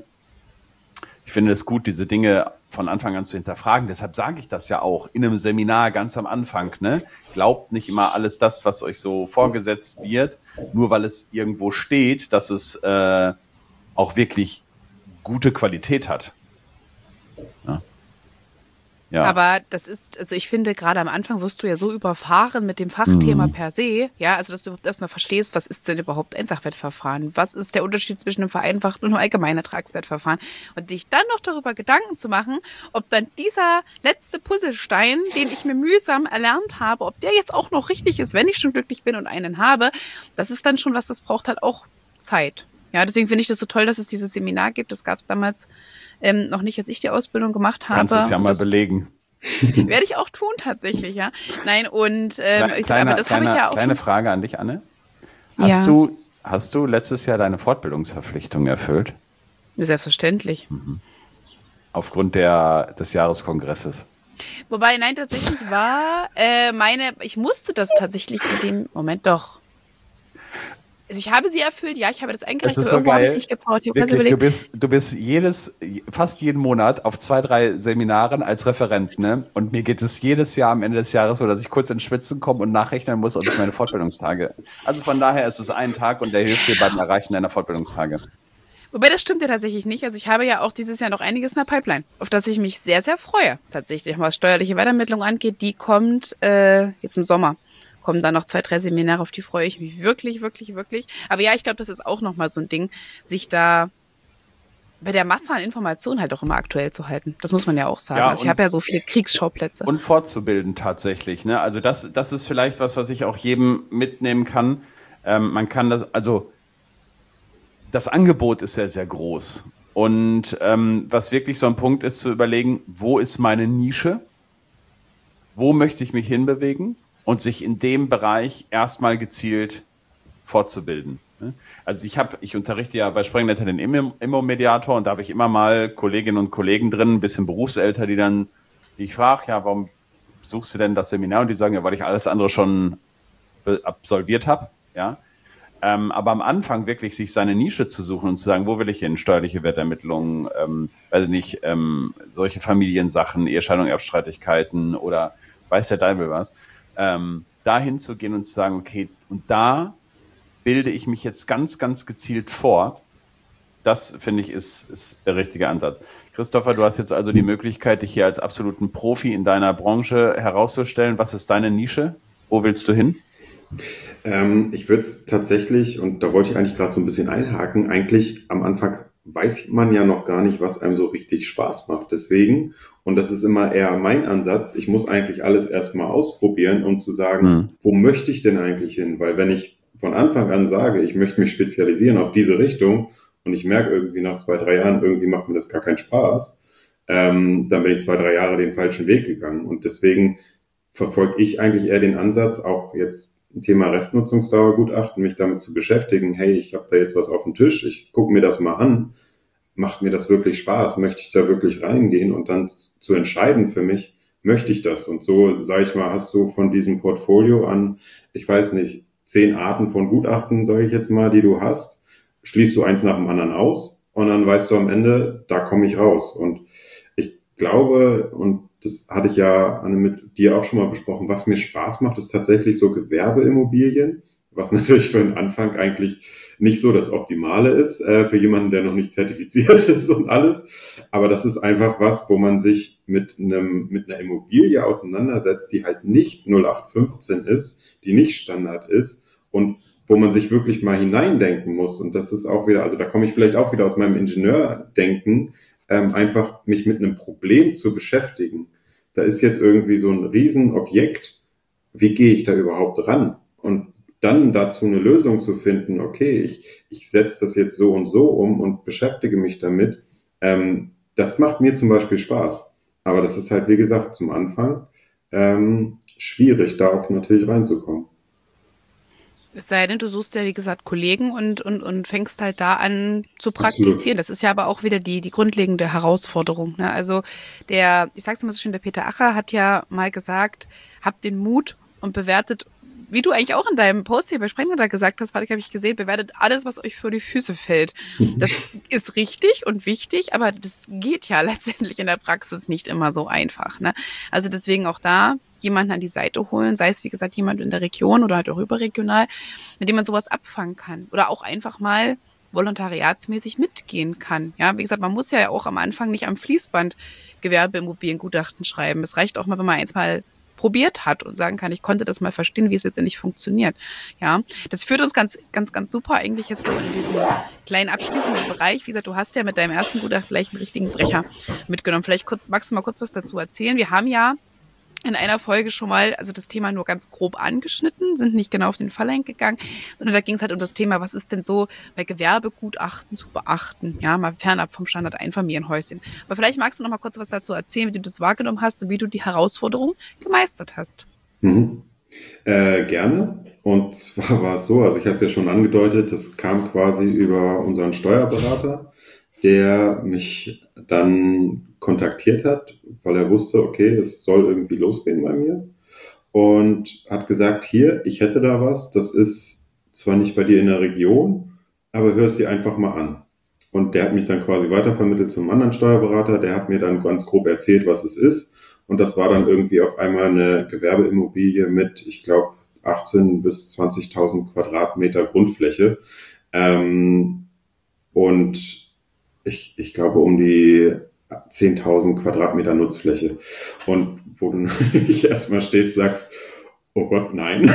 es gut, diese Dinge von Anfang an zu hinterfragen. Deshalb sage ich das ja auch in einem Seminar ganz am Anfang. Ne? Glaubt nicht immer alles das, was euch so vorgesetzt wird, nur weil es irgendwo steht, dass es auch wirklich gute Qualität hat. Ja. Ja.
Aber das ist, also ich finde, gerade am Anfang wirst du ja so überfahren mit dem Fachthema per se, ja, also dass du erstmal verstehst, was ist denn überhaupt ein Sachwertverfahren? Was ist der Unterschied zwischen einem vereinfachten und einem allgemeinen Ertragswertverfahren? Und dich dann noch darüber Gedanken zu machen, ob dann dieser letzte Puzzlestein, den ich mir mühsam erlernt habe, ob der jetzt auch noch richtig ist, wenn ich schon glücklich bin und einen habe, das ist dann schon was, das braucht halt auch Zeit. Ja, deswegen finde ich das so toll, dass es dieses Seminar gibt. Das gab es damals noch nicht, als ich die Ausbildung gemacht habe.
Kannst es ja mal belegen.
Werde ich auch tun, tatsächlich, ja. Nein, und aber das habe ich ja auch.
Kleine Frage an dich, Anne. Hast du letztes Jahr deine Fortbildungsverpflichtung erfüllt?
Selbstverständlich.
Aufgrund des Jahreskongresses.
Wobei, nein, tatsächlich war ich musste das tatsächlich in dem Moment doch. Also ich habe sie erfüllt, ja, ich habe das eingereicht, aber irgendwo habe ich es nicht gebraucht.
Wirklich, du bist fast jeden Monat auf 2, 3 Seminaren als Referent, ne? Und mir geht es jedes Jahr am Ende des Jahres so, dass ich kurz ins Schwitzen komme und nachrechnen muss und ich meine Fortbildungstage. Also von daher ist es ein Tag und der hilft dir beim Erreichen deiner Fortbildungstage.
Wobei, das stimmt ja tatsächlich nicht. Also ich habe ja auch dieses Jahr noch einiges in der Pipeline, auf das ich mich sehr, sehr freue. Tatsächlich, was steuerliche Weitermittlung angeht, die kommt jetzt im Sommer. Kommen da noch 2, 3 Seminare, auf die freue ich mich wirklich, wirklich, wirklich. Aber ja, ich glaube, das ist auch nochmal so ein Ding, sich da bei der Masse an Informationen halt auch immer aktuell zu halten. Das muss man ja auch sagen. Ja, also ich habe ja so viele Kriegsschauplätze.
Und fortzubilden tatsächlich. Ne? Also das ist vielleicht was ich auch jedem mitnehmen kann. Man kann das Angebot ist sehr, sehr groß. Und was wirklich so ein Punkt ist, zu überlegen, wo ist meine Nische? Wo möchte ich mich hinbewegen? Und sich in dem Bereich erstmal gezielt fortzubilden. Also ich unterrichte ja bei Sprengnetter den Immo-Mediator und da habe ich immer mal Kolleginnen und Kollegen drin, ein bisschen berufsälter, die ich frage, ja, warum suchst du denn das Seminar? Und die sagen, ja, weil ich alles andere schon absolviert habe. Ja? Aber am Anfang wirklich sich seine Nische zu suchen und zu sagen, wo will ich hin? Steuerliche Wertermittlung, solche Familiensachen, Ehescheidung, Erbstreitigkeiten oder weiß der Deibel was. Dahin zu gehen und zu sagen, okay, und da bilde ich mich jetzt ganz, ganz gezielt vor. Das, finde ich, ist der richtige Ansatz. Christopher, du hast jetzt also die Möglichkeit, dich hier als absoluten Profi in deiner Branche herauszustellen. Was ist deine Nische? Wo willst du hin?
Ich würde es tatsächlich, und da wollte ich eigentlich gerade so ein bisschen einhaken, eigentlich am Anfang weiß man ja noch gar nicht, was einem so richtig Spaß macht. Deswegen, und das ist immer eher mein Ansatz, ich muss eigentlich alles erstmal ausprobieren, um zu sagen, wo möchte ich denn eigentlich hin? Weil wenn ich von Anfang an sage, ich möchte mich spezialisieren auf diese Richtung und ich merke irgendwie nach 2, 3 Jahren, irgendwie macht mir das gar keinen Spaß, dann bin ich 2, 3 Jahre den falschen Weg gegangen. Und deswegen verfolge ich eigentlich eher den Ansatz, auch jetzt Thema Restnutzungsdauergutachten, mich damit zu beschäftigen, hey, ich habe da jetzt was auf dem Tisch, ich gucke mir das mal an, macht mir das wirklich Spaß, möchte ich da wirklich reingehen und dann zu entscheiden für mich, möchte ich das? Und so, sage ich mal, hast du von diesem Portfolio an, ich weiß nicht, 10 Arten von Gutachten, sage ich jetzt mal, die du hast, schließt du eins nach dem anderen aus und dann weißt du am Ende, da komme ich raus. Und ich glaube, und das hatte ich ja, Anne, mit dir auch schon mal besprochen, was mir Spaß macht, ist tatsächlich so Gewerbeimmobilien, was natürlich für den Anfang eigentlich nicht so das Optimale ist, für jemanden, der noch nicht zertifiziert ist und alles. Aber das ist einfach was, wo man sich mit einer Immobilie auseinandersetzt, die halt nicht 0815 ist, die nicht Standard ist und wo man sich wirklich mal hineindenken muss. Und das ist auch wieder, also da komme ich vielleicht auch wieder aus meinem Ingenieurdenken, einfach mich mit einem Problem zu beschäftigen. Da ist jetzt irgendwie so ein Riesenobjekt. Wie gehe ich da überhaupt ran? Und dann dazu eine Lösung zu finden, okay, ich setze das jetzt so und so um und beschäftige mich damit, das macht mir zum Beispiel Spaß. Aber das ist halt, wie gesagt, zum Anfang schwierig, da auch natürlich reinzukommen.
Es sei denn, du suchst ja, wie gesagt, Kollegen und fängst halt da an zu
Absolut.
praktizieren. Das ist ja aber auch wieder die grundlegende Herausforderung. Ne? Also ich sag's immer so schön, der Peter Acher hat ja mal gesagt, habt den Mut und bewertet, wie du eigentlich auch in deinem Post hier bei Sprengradar gesagt hast, habe ich gesehen, bewertet alles, was euch vor die Füße fällt. Das ist richtig und wichtig, aber das geht ja letztendlich in der Praxis nicht immer so einfach. Ne? Also deswegen auch da jemanden an die Seite holen, sei es wie gesagt jemand in der Region oder halt auch überregional, mit dem man sowas abfangen kann oder auch einfach mal volontariatsmäßig mitgehen kann. Ja, wie gesagt, man muss ja auch am Anfang nicht am Fließband Gewerbeimmobiliengutachten schreiben. Es reicht auch mal, wenn man eins mal probiert hat und sagen kann, ich konnte das mal verstehen, wie es letztendlich funktioniert. Ja, das führt uns ganz super eigentlich jetzt so in diesen kleinen abschließenden Bereich. Wie gesagt, du hast ja mit deinem ersten Gutachten vielleicht einen richtigen Brecher mitgenommen. Magst du mal kurz was dazu erzählen? Wir haben ja in einer Folge schon mal, also das Thema nur ganz grob angeschnitten, sind nicht genau auf den Fall eingegangen, sondern da ging es halt um das Thema, was ist denn so bei Gewerbegutachten zu beachten, ja, mal fernab vom Standard Einfamilienhäuschen. Aber vielleicht magst du noch mal kurz was dazu erzählen, wie du das wahrgenommen hast und wie du die Herausforderung gemeistert hast.
Mhm. Gerne. Und zwar war es so, also ich habe ja schon angedeutet, das kam quasi über unseren Steuerberater, der mich dann kontaktiert hat, weil er wusste, okay, es soll irgendwie losgehen bei mir und hat gesagt, hier, ich hätte da was, das ist zwar nicht bei dir in der Region, aber hör es dir einfach mal an. Und der hat mich dann quasi weitervermittelt zum anderen Steuerberater, der hat mir dann ganz grob erzählt, was es ist. Und das war dann irgendwie auf einmal eine Gewerbeimmobilie mit, ich glaube, 18.000 bis 20.000 Quadratmeter Grundfläche. Und ich glaube um die 10.000 Quadratmeter Nutzfläche. Und wo du natürlich erstmal stehst, sagst, oh Gott, nein.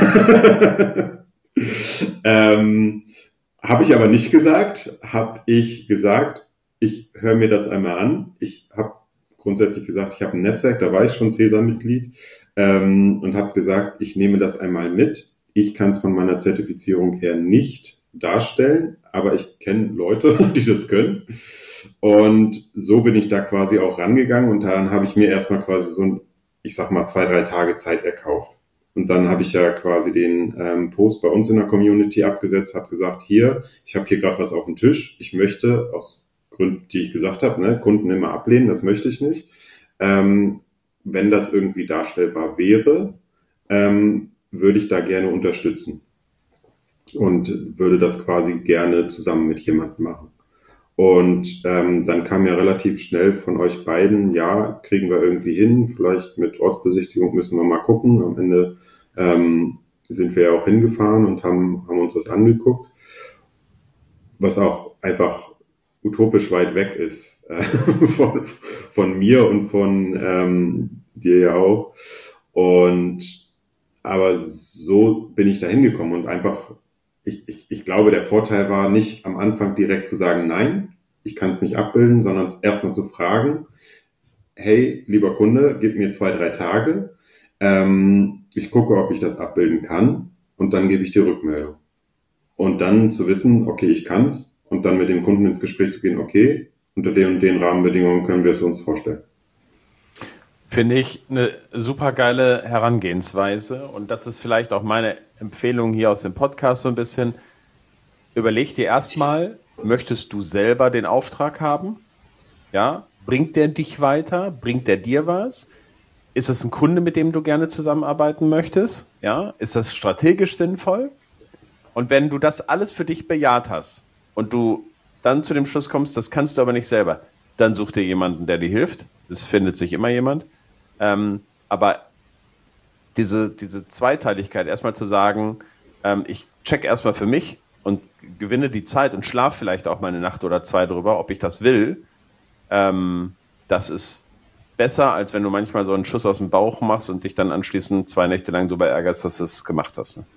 Habe ich aber nicht gesagt. Habe ich gesagt, ich höre mir das einmal an. Ich habe grundsätzlich gesagt, ich habe ein Netzwerk, da war ich schon CESA-Mitglied und habe gesagt, ich nehme das einmal mit. Ich kann es von meiner Zertifizierung her nicht darstellen, aber ich kenne Leute, die das können. Und so bin ich da quasi auch rangegangen und dann habe ich mir erstmal quasi so ein, ich sag mal, 2, 3 Tage Zeit erkauft. Und dann habe ich ja quasi den Post bei uns in der Community abgesetzt, habe gesagt, hier, ich habe hier gerade was auf dem Tisch. Ich möchte, aus Gründen, die ich gesagt habe, ne, Kunden immer ablehnen, das möchte ich nicht. Wenn das irgendwie darstellbar wäre, würde ich da gerne unterstützen und würde das quasi gerne zusammen mit jemandem machen. Und dann kam ja relativ schnell von euch beiden, ja, kriegen wir irgendwie hin, vielleicht mit Ortsbesichtigung müssen wir mal gucken. Am Ende sind wir ja auch hingefahren und haben uns das angeguckt, was auch einfach utopisch weit weg ist von mir und von dir ja auch. Und Aber so bin ich da hingekommen und einfach, ich glaube, der Vorteil war nicht am Anfang direkt zu sagen, nein, ich kann es nicht abbilden, sondern erstmal zu fragen, hey, lieber Kunde, gib mir 2, 3 Tage, ich gucke, ob ich das abbilden kann und dann gebe ich dir Rückmeldung. Und dann zu wissen, okay, ich kann's und dann mit dem Kunden ins Gespräch zu gehen, okay, unter den und den Rahmenbedingungen können wir es uns vorstellen.
Finde ich eine super geile Herangehensweise und das ist vielleicht auch meine Empfehlung hier aus dem Podcast so ein bisschen. Überleg dir erstmal, möchtest du selber den Auftrag haben? Ja, bringt der dich weiter? Bringt der dir was? Ist es ein Kunde, mit dem du gerne zusammenarbeiten möchtest? Ja, ist das strategisch sinnvoll? Und wenn du das alles für dich bejaht hast und du dann zu dem Schluss kommst, das kannst du aber nicht selber, dann such dir jemanden, der dir hilft. Es findet sich immer jemand. Aber diese Zweiteiligkeit, erstmal zu sagen, ich check erstmal für mich und gewinne die Zeit und schlafe vielleicht auch mal eine Nacht oder 2 drüber, ob ich das will, das ist besser, als wenn du manchmal so einen Schuss aus dem Bauch machst und dich dann anschließend 2 Nächte lang darüber ärgerst, dass du es gemacht hast. Ne?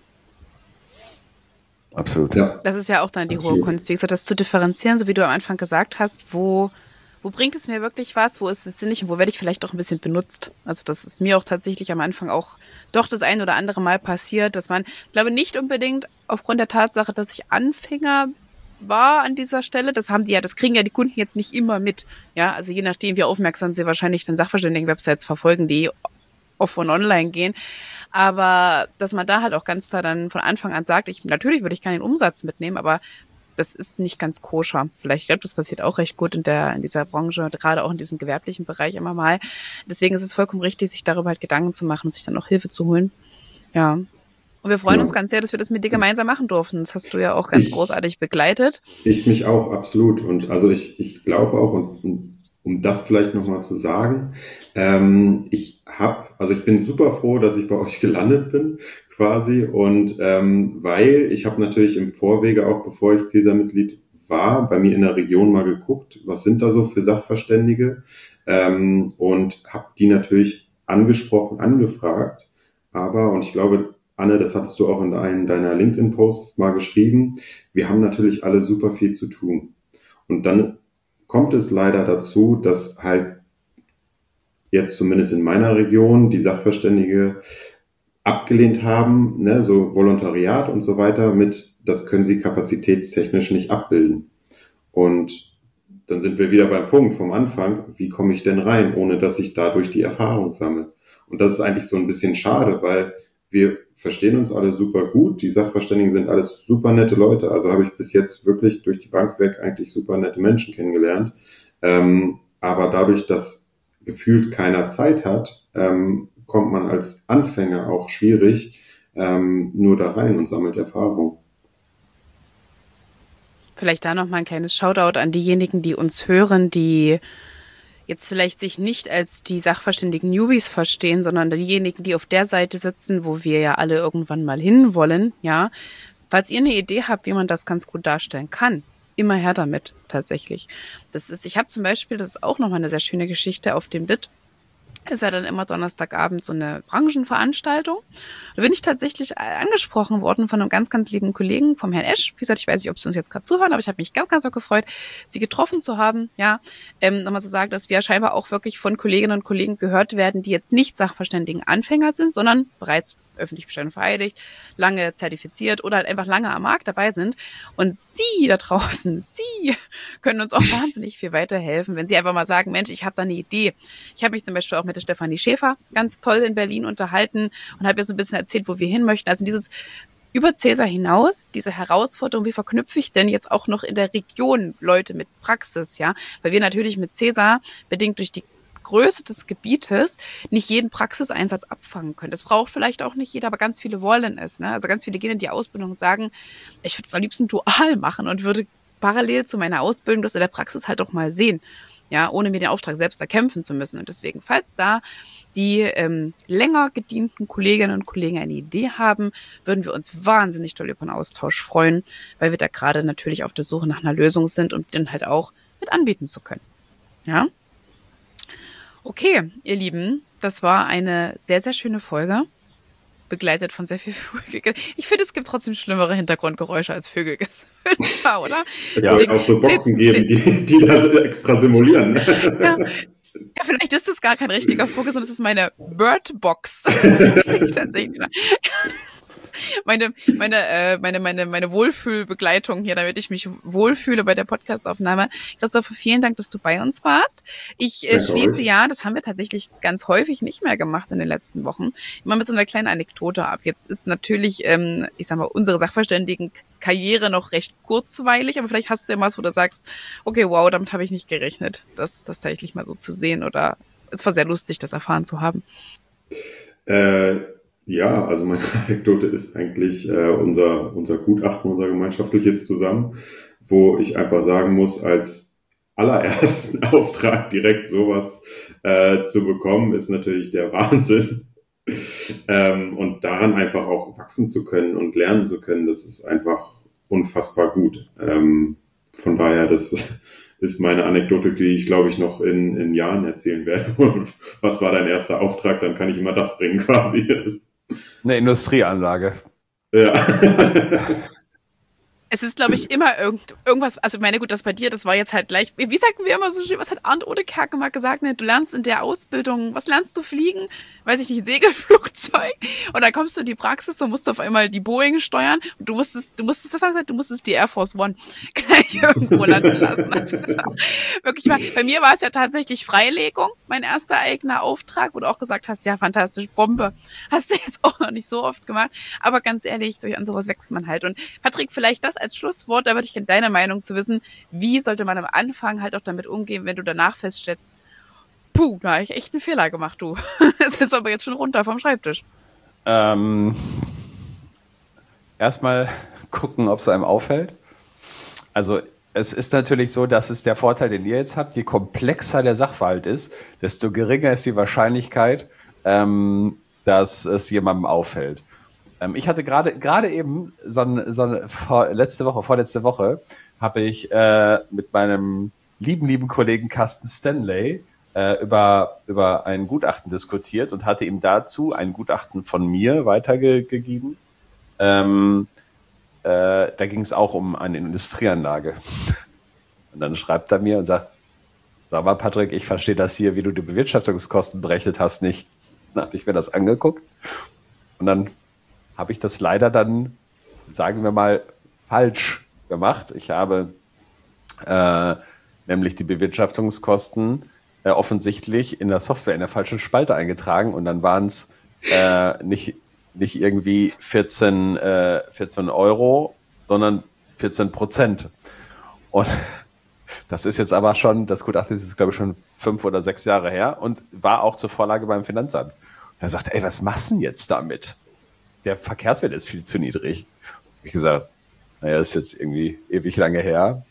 Absolut.
Ja. Das ist ja auch dann die hohe Kunst, wie gesagt, das zu differenzieren, so wie du am Anfang gesagt hast, wo bringt es mir wirklich was, wo ist es sinnig und wo werde ich vielleicht auch ein bisschen benutzt. Also das ist mir auch tatsächlich am Anfang auch doch das ein oder andere Mal passiert, dass man, ich glaube nicht unbedingt aufgrund der Tatsache, dass ich Anfänger war an dieser Stelle, das kriegen ja die Kunden jetzt nicht immer mit. Ja, also je nachdem, wie aufmerksam sie wahrscheinlich dann Sachverständigen-Websites verfolgen, die off und online gehen. Aber dass man da halt auch ganz klar dann von Anfang an sagt, natürlich würde ich gerne den Umsatz mitnehmen, aber das ist nicht ganz koscher. Vielleicht, ich glaube, das passiert auch recht gut in dieser Branche, gerade auch in diesem gewerblichen Bereich immer mal. Deswegen ist es vollkommen richtig, sich darüber halt Gedanken zu machen und sich dann auch Hilfe zu holen. Ja. Und wir freuen uns ganz sehr, dass wir das mit dir gemeinsam machen durften. Das hast du ja auch ganz großartig begleitet.
Ich mich auch, absolut. Und also ich glaube auch, und um das vielleicht nochmal zu sagen, ich bin super froh, dass ich bei euch gelandet bin, quasi. Und weil ich habe natürlich im Vorwege, auch bevor ich CESA-Mitglied war, bei mir in der Region mal geguckt, was sind da so für Sachverständige, und habe die natürlich angesprochen, angefragt. Und ich glaube, Anne, das hattest du auch in einem deiner LinkedIn-Posts mal geschrieben, wir haben natürlich alle super viel zu tun. Und dann kommt es leider dazu, dass halt jetzt zumindest in meiner Region die Sachverständige abgelehnt haben, ne, so Volontariat und so weiter das können sie kapazitätstechnisch nicht abbilden. Und dann sind wir wieder beim Punkt vom Anfang, wie komme ich denn rein, ohne dass ich dadurch die Erfahrung sammle. Und das ist eigentlich so ein bisschen schade, weil wir verstehen uns alle super gut, die Sachverständigen sind alles super nette Leute, also habe ich bis jetzt wirklich durch die Bank weg eigentlich super nette Menschen kennengelernt. Aber dadurch, dass gefühlt keiner Zeit hat, kommt man als Anfänger auch schwierig nur da rein und sammelt Erfahrung.
Vielleicht da nochmal ein kleines Shoutout an diejenigen, die uns hören, die jetzt vielleicht sich nicht als die sachverständigen Newbies verstehen, sondern diejenigen, die auf der Seite sitzen, wo wir ja alle irgendwann mal hinwollen, ja. Falls ihr eine Idee habt, wie man das ganz gut darstellen kann, immer her damit, tatsächlich. Ich habe zum Beispiel, das ist auch nochmal eine sehr schöne Geschichte, auf dem DIT ist ja dann immer Donnerstagabend so eine Branchenveranstaltung. Da bin ich tatsächlich angesprochen worden von einem ganz, ganz lieben Kollegen, vom Herrn Esch. Wie gesagt, ich weiß nicht, ob Sie uns jetzt gerade zuhören, aber ich habe mich ganz, ganz so gefreut, Sie getroffen zu haben. Ja, nochmal zu sagen, dass wir scheinbar auch wirklich von Kolleginnen und Kollegen gehört werden, die jetzt nicht sachverständigen Anfänger sind, sondern bereits öffentlich bestellt und vereidigt, lange zertifiziert oder halt einfach lange am Markt dabei sind. Und Sie da draußen, Sie können uns auch wahnsinnig viel weiterhelfen, wenn Sie einfach mal sagen, Mensch, ich habe da eine Idee. Ich habe mich zum Beispiel auch mit der Stefanie Schäfer ganz toll in Berlin unterhalten und habe ihr so ein bisschen erzählt, wo wir hin möchten. Also dieses über CESA hinaus, diese Herausforderung, wie verknüpfe ich denn jetzt auch noch in der Region Leute mit Praxis, ja? Weil wir natürlich mit CESA, bedingt durch die Größe des Gebietes, nicht jeden Praxiseinsatz abfangen können. Das braucht vielleicht auch nicht jeder, aber ganz viele wollen es. Ne? Also ganz viele gehen in die Ausbildung und sagen, ich würde es am liebsten dual machen und würde parallel zu meiner Ausbildung das in der Praxis halt auch mal sehen, ja, ohne mir den Auftrag selbst erkämpfen zu müssen. Und deswegen, falls da die länger gedienten Kolleginnen und Kollegen eine Idee haben, würden wir uns wahnsinnig doll über einen Austausch freuen, weil wir da gerade natürlich auf der Suche nach einer Lösung sind, um den halt auch mit anbieten zu können. Ja. Okay, ihr Lieben, das war eine sehr, sehr schöne Folge. begleitet von sehr viel Vögel. Ich finde, es gibt trotzdem schlimmere Hintergrundgeräusche als Vögel. Ja, oder?
Es soll auch so Boxen geben, die das extra simulieren.
Ja. Ja, vielleicht ist das gar kein richtiger Vogel, sondern das ist meine Birdbox. Tatsächlich. Meine Wohlfühlbegleitung hier, damit ich mich wohlfühle bei der Podcastaufnahme. Christopher, vielen Dank, dass du bei uns warst. Ich schließe ja, das haben wir tatsächlich ganz häufig nicht mehr gemacht in den letzten Wochen, immer mit so einer kleinen Anekdote ab. Jetzt ist natürlich, ich sag mal, unsere Sachverständigen-Karriere noch recht kurzweilig, aber vielleicht hast du ja was, wo du sagst, okay, wow, damit habe ich nicht gerechnet, das tatsächlich mal so zu sehen, oder es war sehr lustig, das erfahren zu haben.
Ja, also meine Anekdote ist eigentlich unser Gutachten, unser gemeinschaftliches zusammen, wo ich einfach sagen muss, als allerersten Auftrag direkt sowas zu bekommen, ist natürlich der Wahnsinn. Und daran einfach auch wachsen zu können und lernen zu können, das ist einfach unfassbar gut. Von daher, das ist meine Anekdote, die ich, glaube ich, noch in Jahren erzählen werde. Und was war dein erster Auftrag? Dann kann ich immer das bringen quasi.
Eine Industrieanlage.
Ja.
Es ist, glaube ich, immer irgendwas, also ich meine, gut, das bei dir, das war jetzt halt gleich, wie sagten wir immer so schön, was hat Arndt Odekerke mal gesagt, ne? Du lernst in der Ausbildung, was lernst du fliegen? Weiß ich nicht, Segelflugzeug. Und dann kommst du in die Praxis und musst auf einmal die Boeing steuern. Und du musstest, was haben wir gesagt? Du musstest die Air Force One gleich irgendwo landen lassen. Also wirklich mal, bei mir war es ja tatsächlich Freilegung, mein erster eigener Auftrag, wo du auch gesagt hast, ja, fantastisch, Bombe. Hast du jetzt auch noch nicht so oft gemacht. Aber ganz ehrlich, an sowas wächst man halt. Und Patrick, vielleicht das als Schlusswort, da würde ich gerne deine Meinung zu wissen. Wie sollte man am Anfang halt auch damit umgehen, wenn du danach feststellst, puh, da habe ich echt einen Fehler gemacht, du. Es ist aber jetzt schon runter vom Schreibtisch.
Erstmal gucken, ob es einem auffällt. Also es ist natürlich so, dass es der Vorteil, den ihr jetzt habt, je komplexer der Sachverhalt ist, desto geringer ist die Wahrscheinlichkeit, dass es jemandem auffällt. Ich hatte gerade eben vorletzte Woche, habe ich mit meinem lieben Kollegen Carsten Stanley über ein Gutachten diskutiert und hatte ihm dazu ein Gutachten von mir weitergegeben. Da ging es auch um eine Industrieanlage. Und dann schreibt er mir und sagt, sag mal Patrick, ich verstehe das hier, wie du die Bewirtschaftungskosten berechnet hast, nicht. Dann habe ich mir das angeguckt und dann habe ich das leider dann, sagen wir mal, falsch gemacht. Ich habe nämlich die Bewirtschaftungskosten offensichtlich in der Software in der falschen Spalte eingetragen und dann waren es nicht irgendwie 14 Euro, sondern 14%. Und das ist jetzt aber schon, das Gutachten ist, glaube ich, schon 5 oder 6 Jahre her und war auch zur Vorlage beim Finanzamt. Und er sagte, ey, was machst du denn jetzt damit? Der Verkehrswert ist viel zu niedrig. Hab ich gesagt, naja, das ist jetzt irgendwie ewig lange her.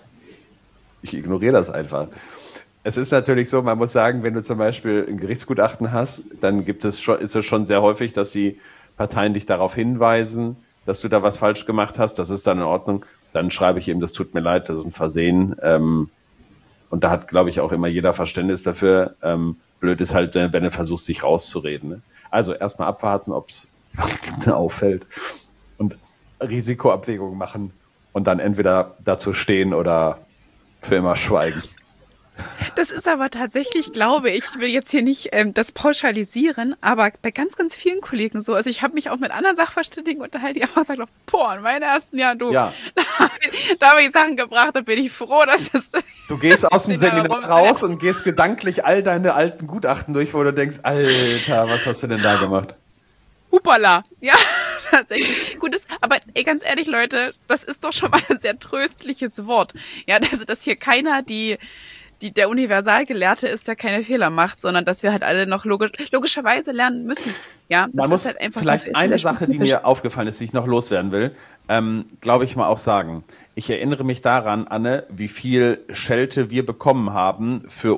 Ich ignoriere das einfach. Es ist natürlich so, man muss sagen, wenn du zum Beispiel ein Gerichtsgutachten hast, dann ist es schon sehr häufig, dass die Parteien dich darauf hinweisen, dass du da was falsch gemacht hast. Das ist dann in Ordnung. Dann schreibe ich ihm, das tut mir leid, das ist ein Versehen. Und da hat, glaube ich, auch immer jeder Verständnis dafür. Blöd ist halt, wenn du versuchst, dich rauszureden. Ne? Also erstmal abwarten, ob es auffällt und Risikoabwägungen machen und dann entweder dazu stehen oder für immer schweigen.
Das ist aber tatsächlich, glaube ich, will jetzt hier nicht das pauschalisieren, aber bei ganz, ganz vielen Kollegen so. Also ich habe mich auch mit anderen Sachverständigen unterhalten, die einfach sagen, boah, in meinen ersten Jahren, du,
ja.
da habe ich Sachen gebracht, da bin ich froh, dass es...
Du gehst aus dem Seminar raus und gehst gedanklich all deine alten Gutachten durch, wo du denkst, Alter, was hast du denn da gemacht?
Hupala, ja, tatsächlich. Gut, aber ey, ganz ehrlich, Leute, das ist doch schon mal ein sehr tröstliches Wort. Ja, also, dass hier keiner der Universalgelehrte ist, der keine Fehler macht, sondern dass wir halt alle noch logischerweise lernen müssen. Ja, das
man muss
halt einfach
vielleicht eine Sache, die mir aufgefallen ist, die ich noch loswerden will, glaube ich mal auch sagen. Ich erinnere mich daran, Anne, wie viel Schelte wir bekommen haben für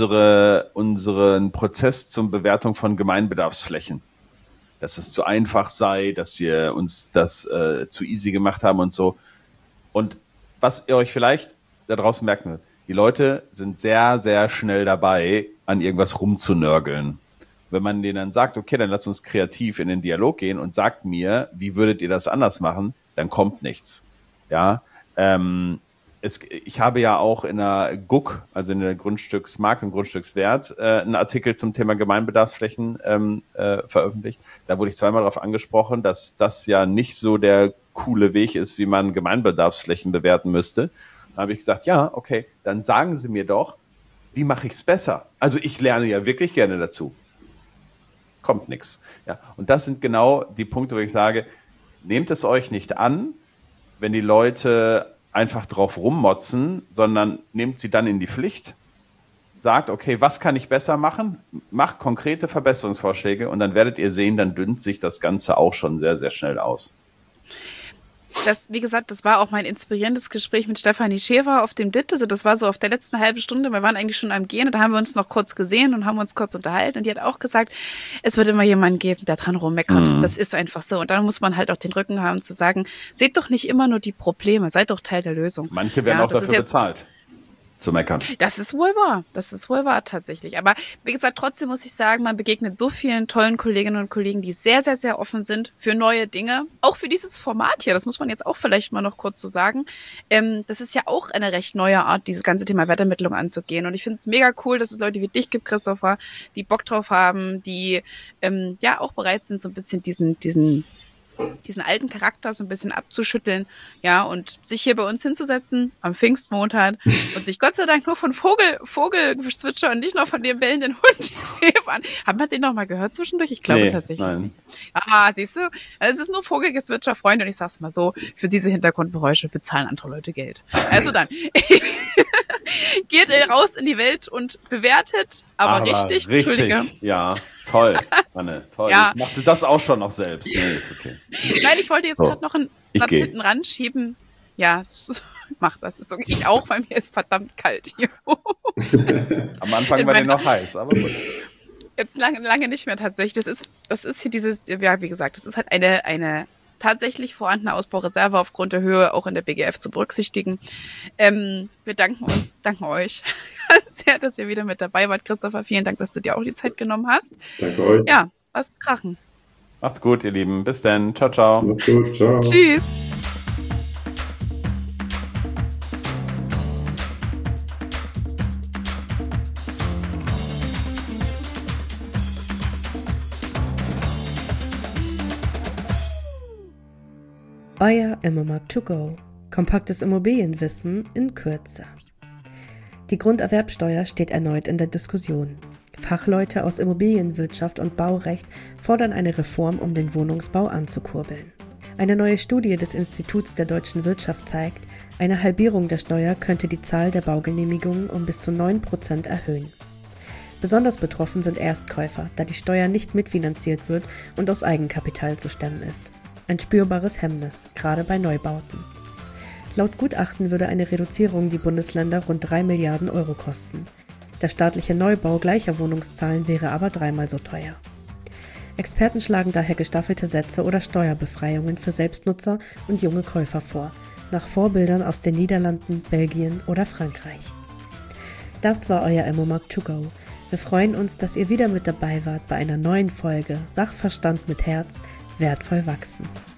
unseren Prozess zur Bewertung von Gemeinbedarfsflächen. Dass es zu einfach sei, dass wir uns das zu easy gemacht haben und so. Und was ihr euch vielleicht da draußen merken wollt, die Leute sind sehr, sehr schnell dabei, an irgendwas rumzunörgeln. Wenn man denen dann sagt, okay, dann lasst uns kreativ in den Dialog gehen und sagt mir, wie würdet ihr das anders machen, dann kommt nichts. Ja, ich habe ja auch in der GUK, also in der Grundstücksmarkt- und Grundstückswert, einen Artikel zum Thema Gemeinbedarfsflächen veröffentlicht. Da wurde ich zweimal darauf angesprochen, dass das ja nicht so der coole Weg ist, wie man Gemeinbedarfsflächen bewerten müsste. Da habe ich gesagt, ja, okay, dann sagen Sie mir doch, wie mache ich es besser? Also ich lerne ja wirklich gerne dazu. Kommt nichts. Ja, und das sind genau die Punkte, wo ich sage, nehmt es euch nicht an, wenn die Leute einfach drauf rummotzen, sondern nehmt sie dann in die Pflicht, sagt, okay, was kann ich besser machen? Macht konkrete Verbesserungsvorschläge und dann werdet ihr sehen, dann dünnt sich das Ganze auch schon sehr, sehr schnell aus.
Das, wie gesagt, das war auch mein inspirierendes Gespräch mit Stefanie Schäfer auf dem DIT. Also das war so auf der letzten halben Stunde. Wir waren eigentlich schon am Gehen. Da haben wir uns noch kurz gesehen und haben uns kurz unterhalten. Und die hat auch gesagt, es wird immer jemanden geben, der dran rummeckert. Mhm. Das ist einfach so. Und dann muss man halt auch den Rücken haben zu sagen, seht doch nicht immer nur die Probleme, seid doch Teil der Lösung.
Manche werden auch dafür bezahlt. Zu meckern.
Das ist wohl wahr tatsächlich. Aber wie gesagt, trotzdem muss ich sagen, man begegnet so vielen tollen Kolleginnen und Kollegen, die sehr, sehr, sehr offen sind für neue Dinge. Auch für dieses Format hier, das muss man jetzt auch vielleicht mal noch kurz so sagen. Das ist ja auch eine recht neue Art, dieses ganze Thema Wertermittlung anzugehen. Und ich finde es mega cool, dass es Leute wie dich gibt, Christopher, die Bock drauf haben, die ja auch bereit sind, so ein bisschen diesen alten Charakter so ein bisschen abzuschütteln, ja, und sich hier bei uns hinzusetzen am Pfingstmontag und sich Gott sei Dank nur von Vogelgezwitscher und nicht noch von dem bellenden Hund an. Haben wir den noch mal gehört zwischendurch? Ich glaube tatsächlich. Nein. Siehst du? Also es ist nur Vogelgezwitscher, Freunde, und ich sag's mal so, für diese Hintergrundgeräusche bezahlen andere Leute Geld. Also dann, geht raus in die Welt und bewertet, aber richtig. Entschuldige.
Ja, toll, Anne, toll. Ja. Jetzt machst du das auch schon noch selbst. Nee, ist okay.
Nein, ich wollte jetzt gerade noch einen Satz hinten ranschieben. Ja, mach das. Ist okay. Ich auch, weil mir ist verdammt kalt hier.
Am Anfang war der noch heiß, aber gut.
Jetzt lange nicht mehr tatsächlich. Das ist hier dieses, ja, wie gesagt, das ist halt eine tatsächlich vorhandene Ausbaureserve aufgrund der Höhe auch in der BGF zu berücksichtigen. Wir danken euch sehr, dass ihr wieder mit dabei wart. Christopher, vielen Dank, dass du dir auch die Zeit genommen hast.
Danke euch.
Ja, lasst krachen.
Macht's gut, ihr Lieben. Bis dann. Ciao, ciao.
Macht's gut. Ciao.
Tschüss.
Euer Immomarkt to go. Kompaktes Immobilienwissen in Kürze. Die Grunderwerbsteuer steht erneut in der Diskussion. Fachleute aus Immobilienwirtschaft und Baurecht fordern eine Reform, um den Wohnungsbau anzukurbeln. Eine neue Studie des Instituts der deutschen Wirtschaft zeigt, eine Halbierung der Steuer könnte die Zahl der Baugenehmigungen um bis zu 9% erhöhen. Besonders betroffen sind Erstkäufer, da die Steuer nicht mitfinanziert wird und aus Eigenkapital zu stemmen ist. Ein spürbares Hemmnis, gerade bei Neubauten. Laut Gutachten würde eine Reduzierung die Bundesländer rund 3 Milliarden Euro kosten. Der staatliche Neubau gleicher Wohnungszahlen wäre aber 3-mal so teuer. Experten schlagen daher gestaffelte Sätze oder Steuerbefreiungen für Selbstnutzer und junge Käufer vor, nach Vorbildern aus den Niederlanden, Belgien oder Frankreich. Das war euer Immomarkt to go. Wir freuen uns, dass ihr wieder mit dabei wart bei einer neuen Folge Sachverstand mit Herz, wertvoll wachsen.